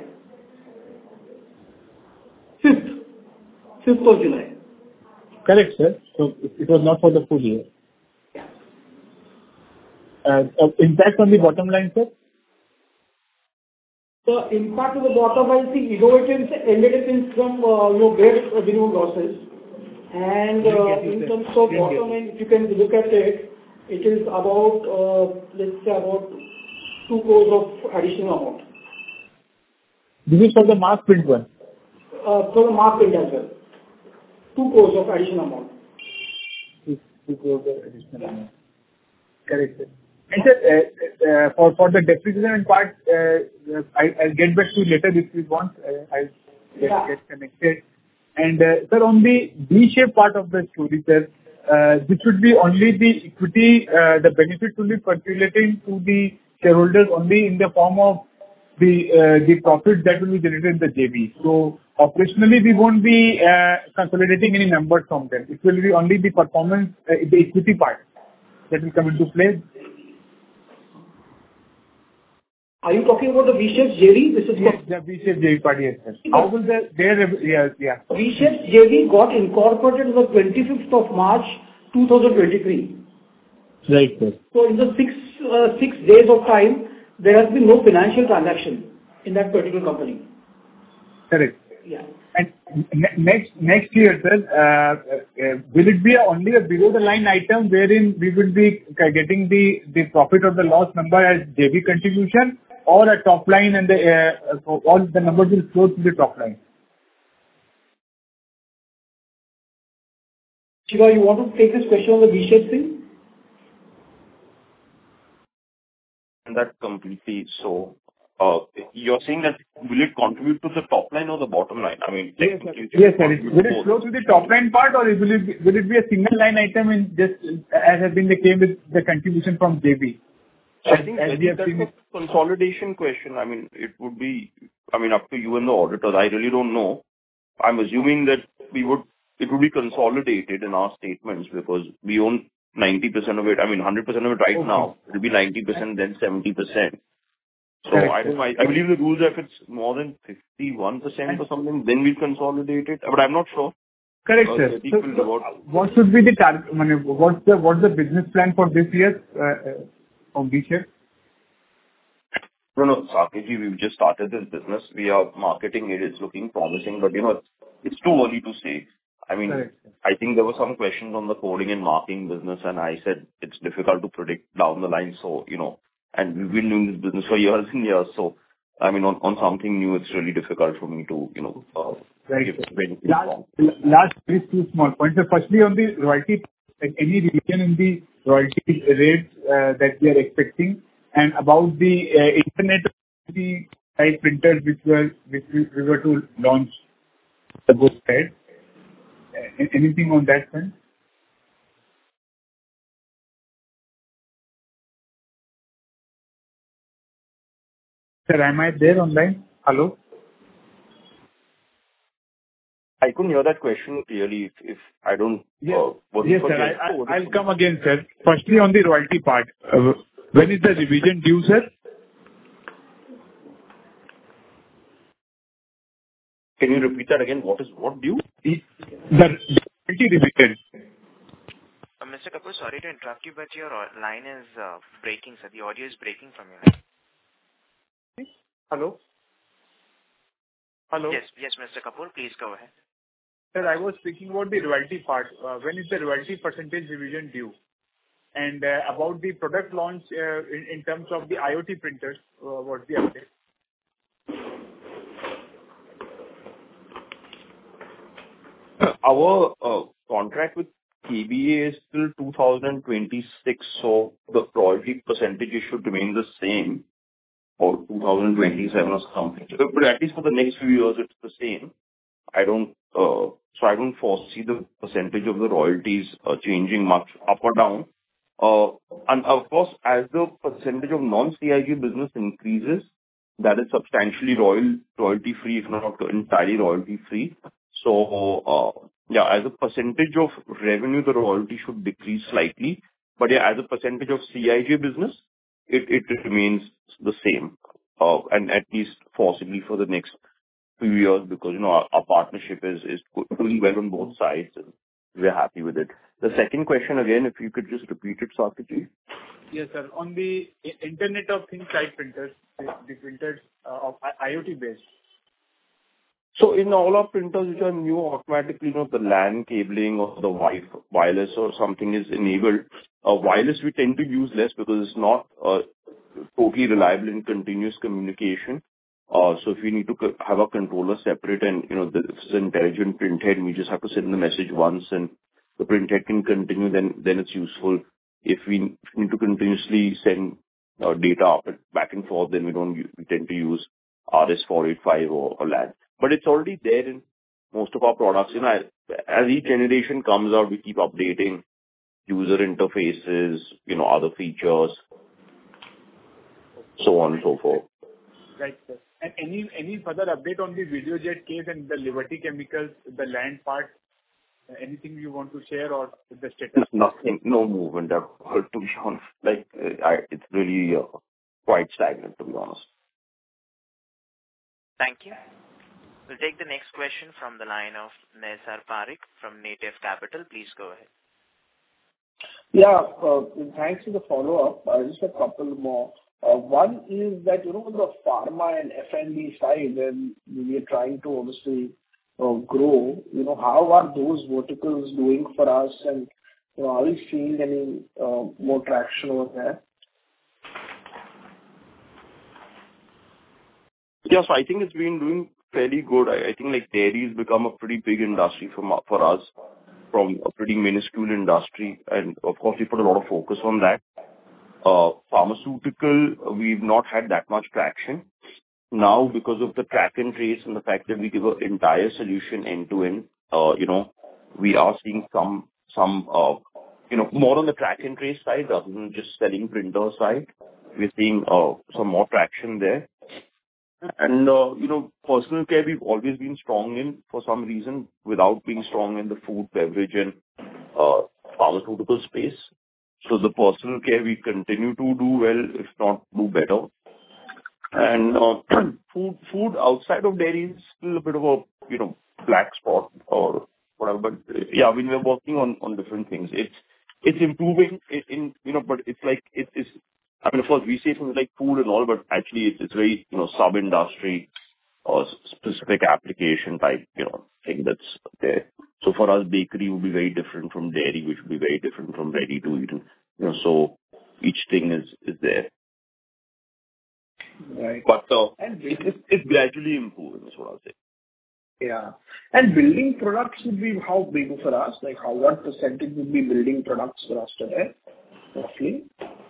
fifth. fifth of July. Correct, sir. So it was not for the full year. Yeah. Uh, uh, impact on the bottom line, sir? The impact on the bottom line, see, innovatives ended up in some, uh, you know, bare revenue losses. And uh, in terms of bottom line, if you can look at it, it is about, uh, let's say about two crores of additional amount. This is for the Markprint one? Uh, for the Markprint as well. two crores of additional amount. two crores of additional yeah. amount. Correct, sir. And sir, uh, uh, for, for the depreciation part, uh, I, I'll get back to you later if you want. Uh, I'll get, yeah. get connected. And uh, sir, on the V-shaped part of the story, sir, uh, this should be only the equity, uh, the benefit will be percolating to the shareholders only in the form of the uh, the profit that will be generated in the J V. So operationally, we won't be uh, consolidating any numbers from them. It will be only the performance, uh, the equity part that will come into play. Are you talking about the V-Shapes J V? This is Yes, the V-Shapes J V part, yes, sir. How will the, their, rev- yeah, yeah. V-Shapes J V got incorporated on the twenty-fifth of March two thousand twenty-three. Right, sir. So in the six uh, six days of time, there has been no financial transaction in that particular company. Correct. Yeah. And ne- next next year, sir, uh, uh, will it be only a below the line item wherein we will be getting the the profit or the loss number as J V contribution, or a top line and the uh, so all the numbers will flow to the top line? Shiva, you want to take this question on the V-Shapes thing? And that completely. So, uh, you're saying that will it contribute to the top line or the bottom line? I mean, Yes, sir. technically, Yes, sir. contribute Will it both. flow to the top line part, or will it be, will it be a single line item in just as has been the case with the contribution from J V? I think As I we think have that's seen it. a consolidation question. I mean, it would be, I mean, up to you and the auditors. I really don't know. I'm assuming that we would, it would be consolidated in our statements because we own ninety percent of it. I mean, one hundred percent of it right Okay. now. It will be ninety percent, then seventy percent. So Correct, I don't know. I I believe the rules, if it's more than fifty-one percent or something, then we consolidate it. But I'm not sure. Correct, Uh, sir. Prateek So, will so revert. what should be the target? I mean, what's the what's the business plan for this year uh, uh, of V-Shapes? No, no, Saketji, we've just started this business. We are marketing it. It's looking promising, but, you know, it's it's too early to say. I mean, Correct. I think there were some questions on the coding and marking business, and I said it's difficult to predict down the line. So, you know, and we've been doing this business for years and years. So, I mean, on on something new, it's really difficult for me to, you know, uh, Right. give anything Last, wrong. last three two small points. So firstly, on the royalty, like any revision in the royalty rates uh, that we are expecting, and about the uh, Internet of the type printers which were which we, we were to launch the both ahead. Uh, anything on that front? Sir, am I there online? Hello? I couldn't hear that question clearly if if I don't. Yes, uh, wasn't yes, sir. forget- I, Oh, I, I'll come again, sir. Firstly, on the royalty part, uh, when is the revision due, sir? Can you repeat that again? What is what due? The royalty revision. Uh, Mister Kapoor, sorry to interrupt you, but your uh, line is uh, breaking, sir. The audio is breaking from your line. Hello? Hello? Yes, yes, Mister Kapoor, please go ahead. Sir, I was speaking about the royalty part. Uh, When is the royalty percentage revision due? And uh, about the product launch uh, in in terms of the IoT printers, uh, what's the update? Our uh, contract with K B A is till two thousand twenty-six, so the royalty percentages should remain the same, or two thousand twenty-seven or something. But at least for the next few years, it's the same. I don't, uh, so I don't foresee the percentage of the royalties uh, changing much up or down. Uh, And of course, as the percentage of non-C I G business increases, that is substantially royal royalty-free, if not entirely royalty-free. So, uh, yeah, as a percentage of revenue, the royalty should decrease slightly. But yeah, as a percentage of C I G business, it it remains the same, uh, and at least possibly for the next few years, because, you know, our our partnership is is doing well on both sides, and we're happy with it. The second question, again, if you could just repeat it, Saketji. Yes, sir. On the I- Internet of Things type printers, the the printers uh, of I- IoT based. So in all our printers which are new, automatically, you know, the LAN cabling or the wi wireless or something is enabled. Uh, Wireless we tend to use less because it's not uh, totally reliable in continuous communication. Uh, So if we need to co- have a controller separate and, you know, the- if it's an intelligent printhead, we just have to send the message once and the printhead can continue, then then it's useful. If we need to continuously send uh, data up and back and forth, then we don't u- we tend to use R S four eighty-five or or LAN. But it's already there in most of our products. You know, as as each generation comes out, we keep updating user interfaces, you know, other features, so on and so forth. Right, sir. And any any further update on the Videojet case and the Liberty Chemicals, the land part? Uh, Anything you want to share or the status? Nothing, no movement at all, to be honest. Like, uh, I, it's really uh, quite stagnant, to be honest. Thank you. We'll take the next question from the line of Naysar Parikh from Native Capital. Please go ahead. Yeah, uh, thanks for the follow-up. Uh, Just a couple more. Uh, One is that, you know, on the pharma and F and B side, when we are trying to obviously uh, grow, you know, how are those verticals doing for us? And, you know, are we seeing any uh, more traction over there? Yeah, so I think it's been doing fairly good. I, I think like dairy has become a pretty big industry for ma- for us, from a pretty minuscule industry, and of course we put a lot of focus on that. Uh, pharmaceutical, we've not had that much traction. Now, because of the track and trace and the fact that we give an entire solution end to end, uh, you know, we are seeing some some uh, you know, more on the track and trace side rather than just selling printer side. We're seeing uh, some more traction there. And, uh, you know, personal care we've always been strong in for some reason without being strong in the food, beverage and uh, pharmaceutical space. So the personal care we continue to do well, if not do better. And uh, food food outside of dairy is still a bit of a, you know, black spot or whatever. But uh, yeah, I mean, we're working on, on different things. It's it's improving in, in, you know, but it's like, it is, I mean, of course, we say things like food and all, but actually it's, it's very, you know, sub-industry or specific application type, you know, thing that's there. So for us, bakery would be very different from dairy, which would be very different from ready to eat. You know, so each thing is, is there. Right. But uh, And it, it's, it's gradually improving, is what I'll say. yeah. And building products would be how big for us? Like, how, what percentage would be building products for us today, roughly?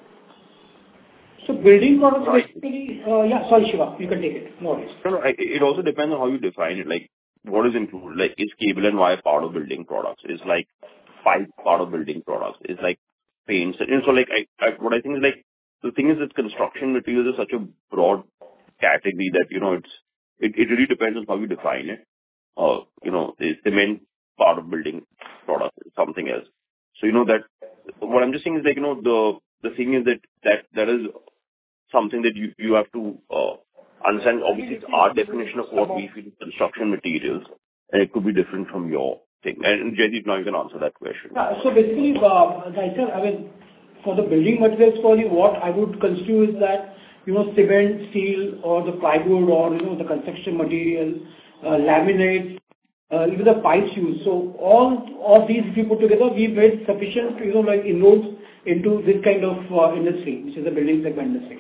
So building products basically, uh, yeah, sorry, Shiva, you can take it. No worries. No, no, I- it also depends on how you define it. Like, what is included? Like, is cable and wire part of building products? Is like pipe part of building products? Is like paints? And so, like, I, I, what I think is like, the thing is that construction materials is such a broad category that, you know, it's, it, it really depends on how you define it. Uh, you know, is cement part of building products, is something else. So, you know, that, what I'm just saying is like, you know, the, the thing is that, that, that is something that you, you have to, uh, understand. Obviously, it's our definition of what we feel construction materials, and it could be different from your thing. And Jaideep, now you can answer that question. Yeah, so basically, uh, Naysar, I mean, for the building materials for you, what I would consider is that, you know, cement, steel, or the plywood, or, you know, the construction material, uh, laminate, uh, even the pipes used. So all of these, if you put together, we made sufficient, you know, like inroads into this kind of uh, industry, which is the building segment industry.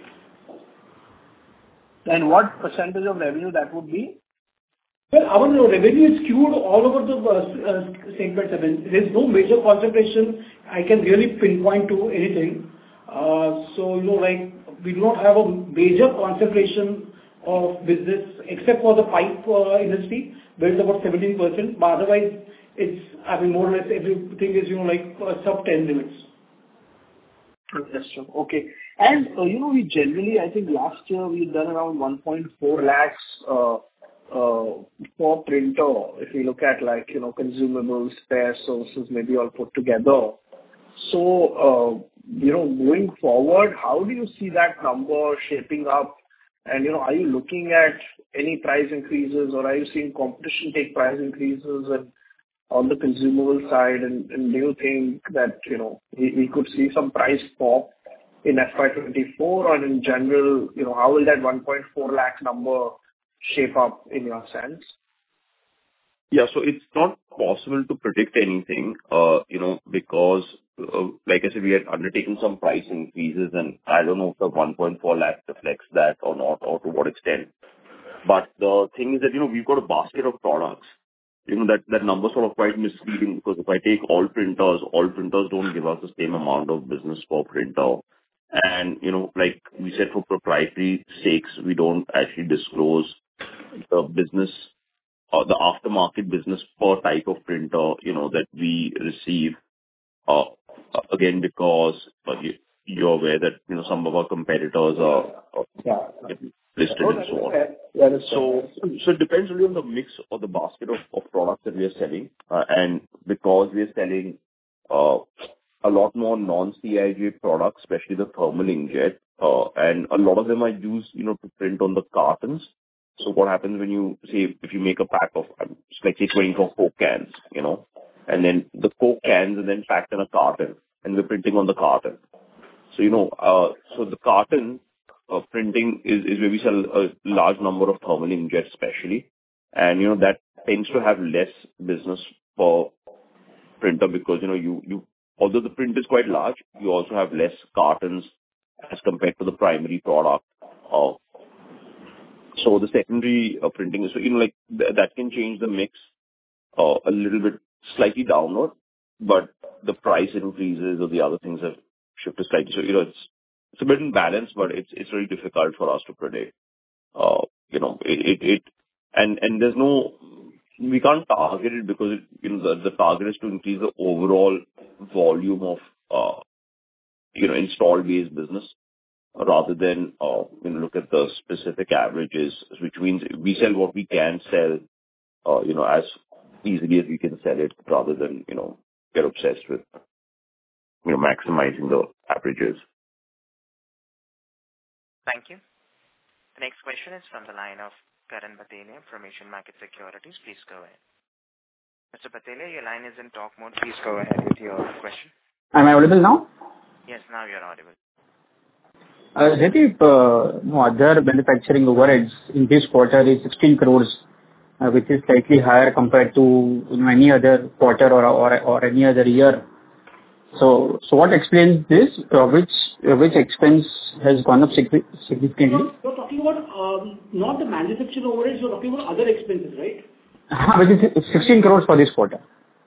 And what percentage of revenue that would be? Well, our revenue is skewed all over the uh, uh, segments. I mean, there is no major concentration I can really pinpoint to anything. Uh, So, you know, like, we do not have a major concentration of business except for the pipe uh, industry, where it's about seventeen percent. But otherwise, it's, I mean, more or less everything is, you know, like, uh, sub ten limits. Understood. Okay. And, uh, you know, we generally, I think last year we've done around one point four lakhs uh, uh, for printer. If you look at, like, you know, consumables, spare services, maybe all put together. So, uh, you know, going forward, how do you see that number shaping up? And, you know, are you looking at any price increases, or are you seeing competition take price increases and on the consumable side? And, and do you think that, you know, we, we could see some price pop in F Y twenty-four, or in general, you know, how will that one point four lakh number shape up in your sense? Yeah, so it's not possible to predict anything, uh, you know, because, uh, like I said, we had undertaken some price increases, and I don't know if the one point four lakh reflects that or not, or to what extent. But the thing is that, you know, we've got a basket of products. You know, that, that number sort of quite misleading, because if I take all printers, all printers don't give us the same amount of business per printer. And, you know, like we said, for proprietary sakes, we don't actually disclose the business or the aftermarket business per type of printer, you know, that we receive. Uh, again, because uh, you, you're aware that, you know, some of our competitors are, are yeah. listed and so on. So, so it depends really on the mix or the basket of, of products that we are selling. Uh, and because we are selling uh, a lot more non-C I J products, especially the thermal inkjet, uh, and a lot of them are used, you know, to print on the cartons. So what happens when you say, if you make a pack of, um, like say twenty-four Coke cans, you know, and then the Coke cans are then packed in a carton and we're printing on the carton. So, you know, uh, so the carton uh, printing is, is where we sell a large number of thermal inkjets especially. And, you know, that tends to have less business for printer because, you know, you, you, although the print is quite large, you also have less cartons as compared to the primary product. Uh, so the secondary uh, printing is, so, you know, like th- that can change the mix uh, a little bit slightly downward, but the price increases or the other things have shifted slightly. So, you know, it's, it's a bit in balance, but it's, it's very difficult for us to predict. Uh, you know, it, it, it, and, and there's no, we can't target it because it, you know, the, the target is to increase the overall volume of, uh, you know, install based business rather than, uh, you know, look at the specific averages, which means we sell what we can sell, uh, you know, as easily as we can sell it rather than, you know, get obsessed with, you know, maximizing the averages. Thank you. The next question is from the line of Karan Bhatia from Asian Market Securities. Please go ahead. Mister Bhatia, your line is in talk mode. Please go ahead with your question. Am I audible now? Yes, now you're audible. Uh, Jaideep, uh, no, other manufacturing overheads in this quarter is sixteen crores, uh, which is slightly higher compared to you know, any other quarter or, or or any other year. So, so what explains this? Uh, which uh, which expense has gone up significantly? You're, you're talking about um, not the manufacturing overheads. You're talking about other expenses, right? Uh, which is sixteen crores for this quarter.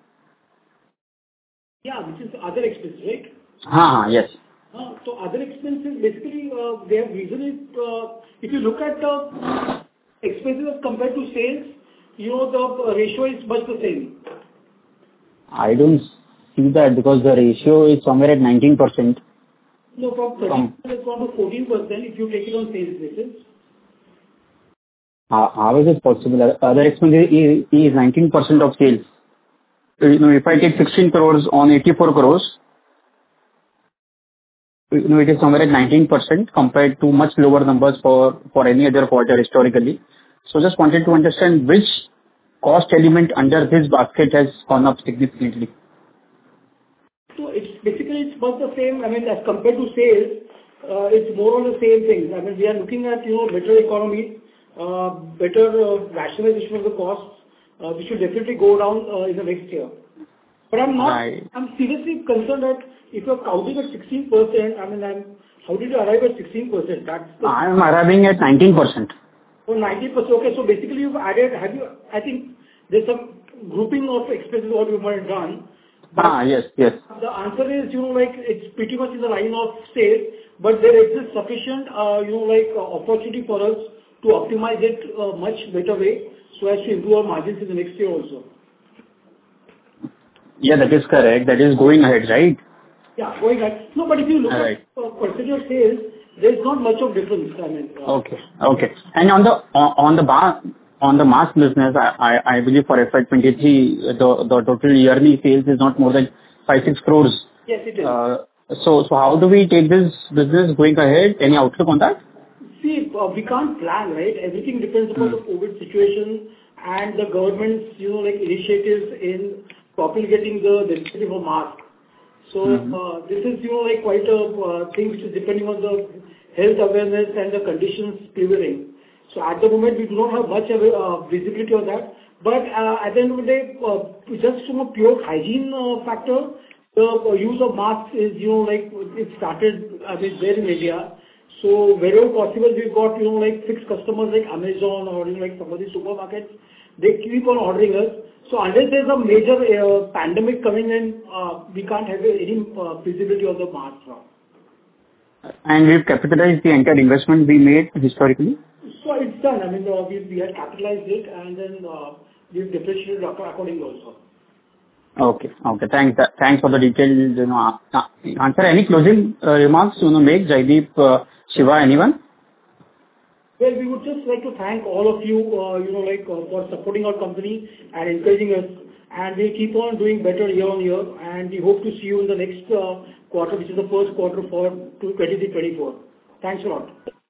Yeah, which is other expenses, right? Ah, yes. Uh, so other expenses, basically, uh, they have reason it, uh, if you look at the expenses as compared to sales, you know, the ratio is much the same. I don't see that because the ratio is somewhere at nineteen percent. No, from thirteen percent it's gone to fourteen percent if you take it on sales basis. How, how is it possible? Other expenses is, is nineteen percent of sales. You know, if I take sixteen crores on eighty-four crores, you know, it is somewhere at nineteen percent compared to much lower numbers for, for any other quarter historically. So just wanted to understand which cost element under this basket has gone up significantly. So it's basically it's about the same. I mean, as compared to sales, uh, it's more on the same things. I mean, we are looking at, you know, better economy, uh, better uh, rationalization of the costs, uh, which will definitely go down uh, in the next year. But I'm not, right. I'm seriously concerned that if you're counting at sixteen percent, I mean, I'm, how did you arrive at sixteen percent? That's the, I'm arriving at nineteen percent. Oh, nineteen percent. Okay, so basically you've added, have you, I think there's some grouping of expenses what you might have done. Ah, yes, yes. The answer is, you know, like, it's pretty much in the line of sales, but there exists sufficient, uh, you know, like, uh, opportunity for us to optimize it uh, much better way so as to improve our margins in the next year also. Yeah, that is correct. That is going ahead, right? Yeah, going ahead. No, but if you look All right. at uh, percentage of sales, there is not much of difference. I mean. Uh, okay, okay. And on the on, on the bar. On the mask business, I, I, I believe for F Y twenty-three, the, the total yearly sales is not more than five, six crores. Yes, it is. Uh, so, so how do we take this business going ahead? Any outlook on that? See, uh, we can't plan, right? Everything depends upon hmm. the COVID situation and the government's, you know, like initiatives in propagating the necessity for mask. So, mm-hmm. uh, this is, you know, like quite a uh, thing which is depending on the health awareness and the conditions prevailing. So at the moment, we do not have much uh, visibility on that. But uh, at the end of the day, uh, just from a pure hygiene uh, factor, the uh, use of masks is, you know, like it started, I mean, there in India. So wherever possible, we've got, you know, like fixed customers like Amazon or, you know, like some of these supermarkets. They keep on ordering us. So unless there's a major uh, pandemic coming in, uh, we can't have any uh, visibility of the masks now. And we've capitalized the entire investment we made historically? So it's done. I mean, uh, we, we had capitalized it and then uh, we've depreciated accordingly also. Okay, okay. Thanks. Thanks for the detailed, you know, uh, answer. Any closing uh, remarks you want to make, Jaideep, uh, Shiva, anyone? Well, we would just like to thank all of you, uh, you know, like uh, for supporting our company and encouraging us. And we keep on doing better year on year. And we hope to see you in the next uh, quarter, which is the first quarter for twenty-three twenty-four. Thanks a lot.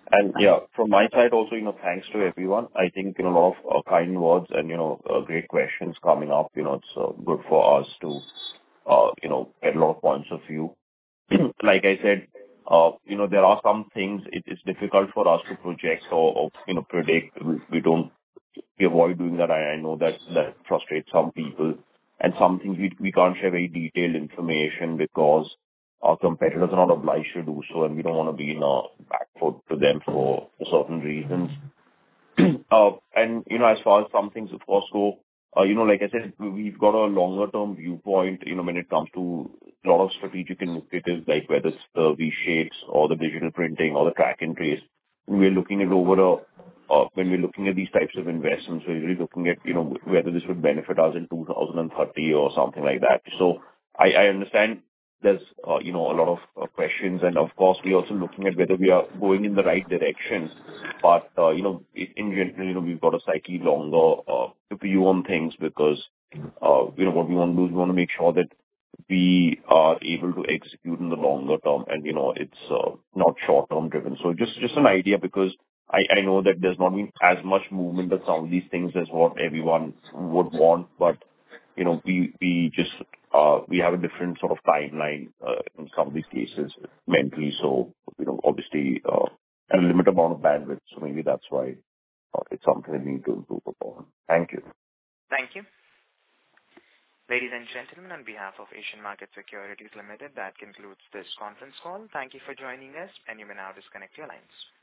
And yeah, from my side also, you know, thanks to everyone. I think, you know, a lot of uh, kind words and, you know, uh, great questions coming up. You know, it's uh, good for us to, uh, you know, get a lot of points of view. Like I said, uh, you know, there are some things it is difficult for us to project or, or you know, predict. We, we don't, we avoid doing that. I, I know that that frustrates some people. And some things we, we can't share very detailed information because our competitors are not obliged to do so, and we don't want to be in a back foot to them for certain reasons. uh, and, you know, as far as some things, of course, go, uh, you know, like I said, we've got a longer term viewpoint, you know, when it comes to a lot of strategic initiatives, like whether it's the V-shapes or the digital printing or the track and trace. And we're looking at over a, uh, when we're looking at these types of investments, we're really looking at, you know, whether this would benefit us in two thousand thirty or something like that. So I, I understand there's, uh, you know, a lot of uh, questions, and of course, we're also looking at whether we are going in the right direction. But, uh, you know, in in general, you know, we've got a slightly longer uh, view on things because, uh, you know, what we want to do is we want to make sure that we are able to execute in the longer term and, you know, it's uh, not short-term driven. So just, just an idea, because I, I know that there's not been as much movement of some of these things as what everyone would want, but you know, we we just uh, we have a different sort of timeline uh, in some of these cases mentally. So, you know, obviously, uh, and a limited amount of bandwidth. So maybe that's why uh, it's something that we need to improve upon. Thank you. Thank you. Ladies and gentlemen, on behalf of Asian Market Securities Limited, that concludes this conference call. Thank you for joining us, and you may now disconnect your lines.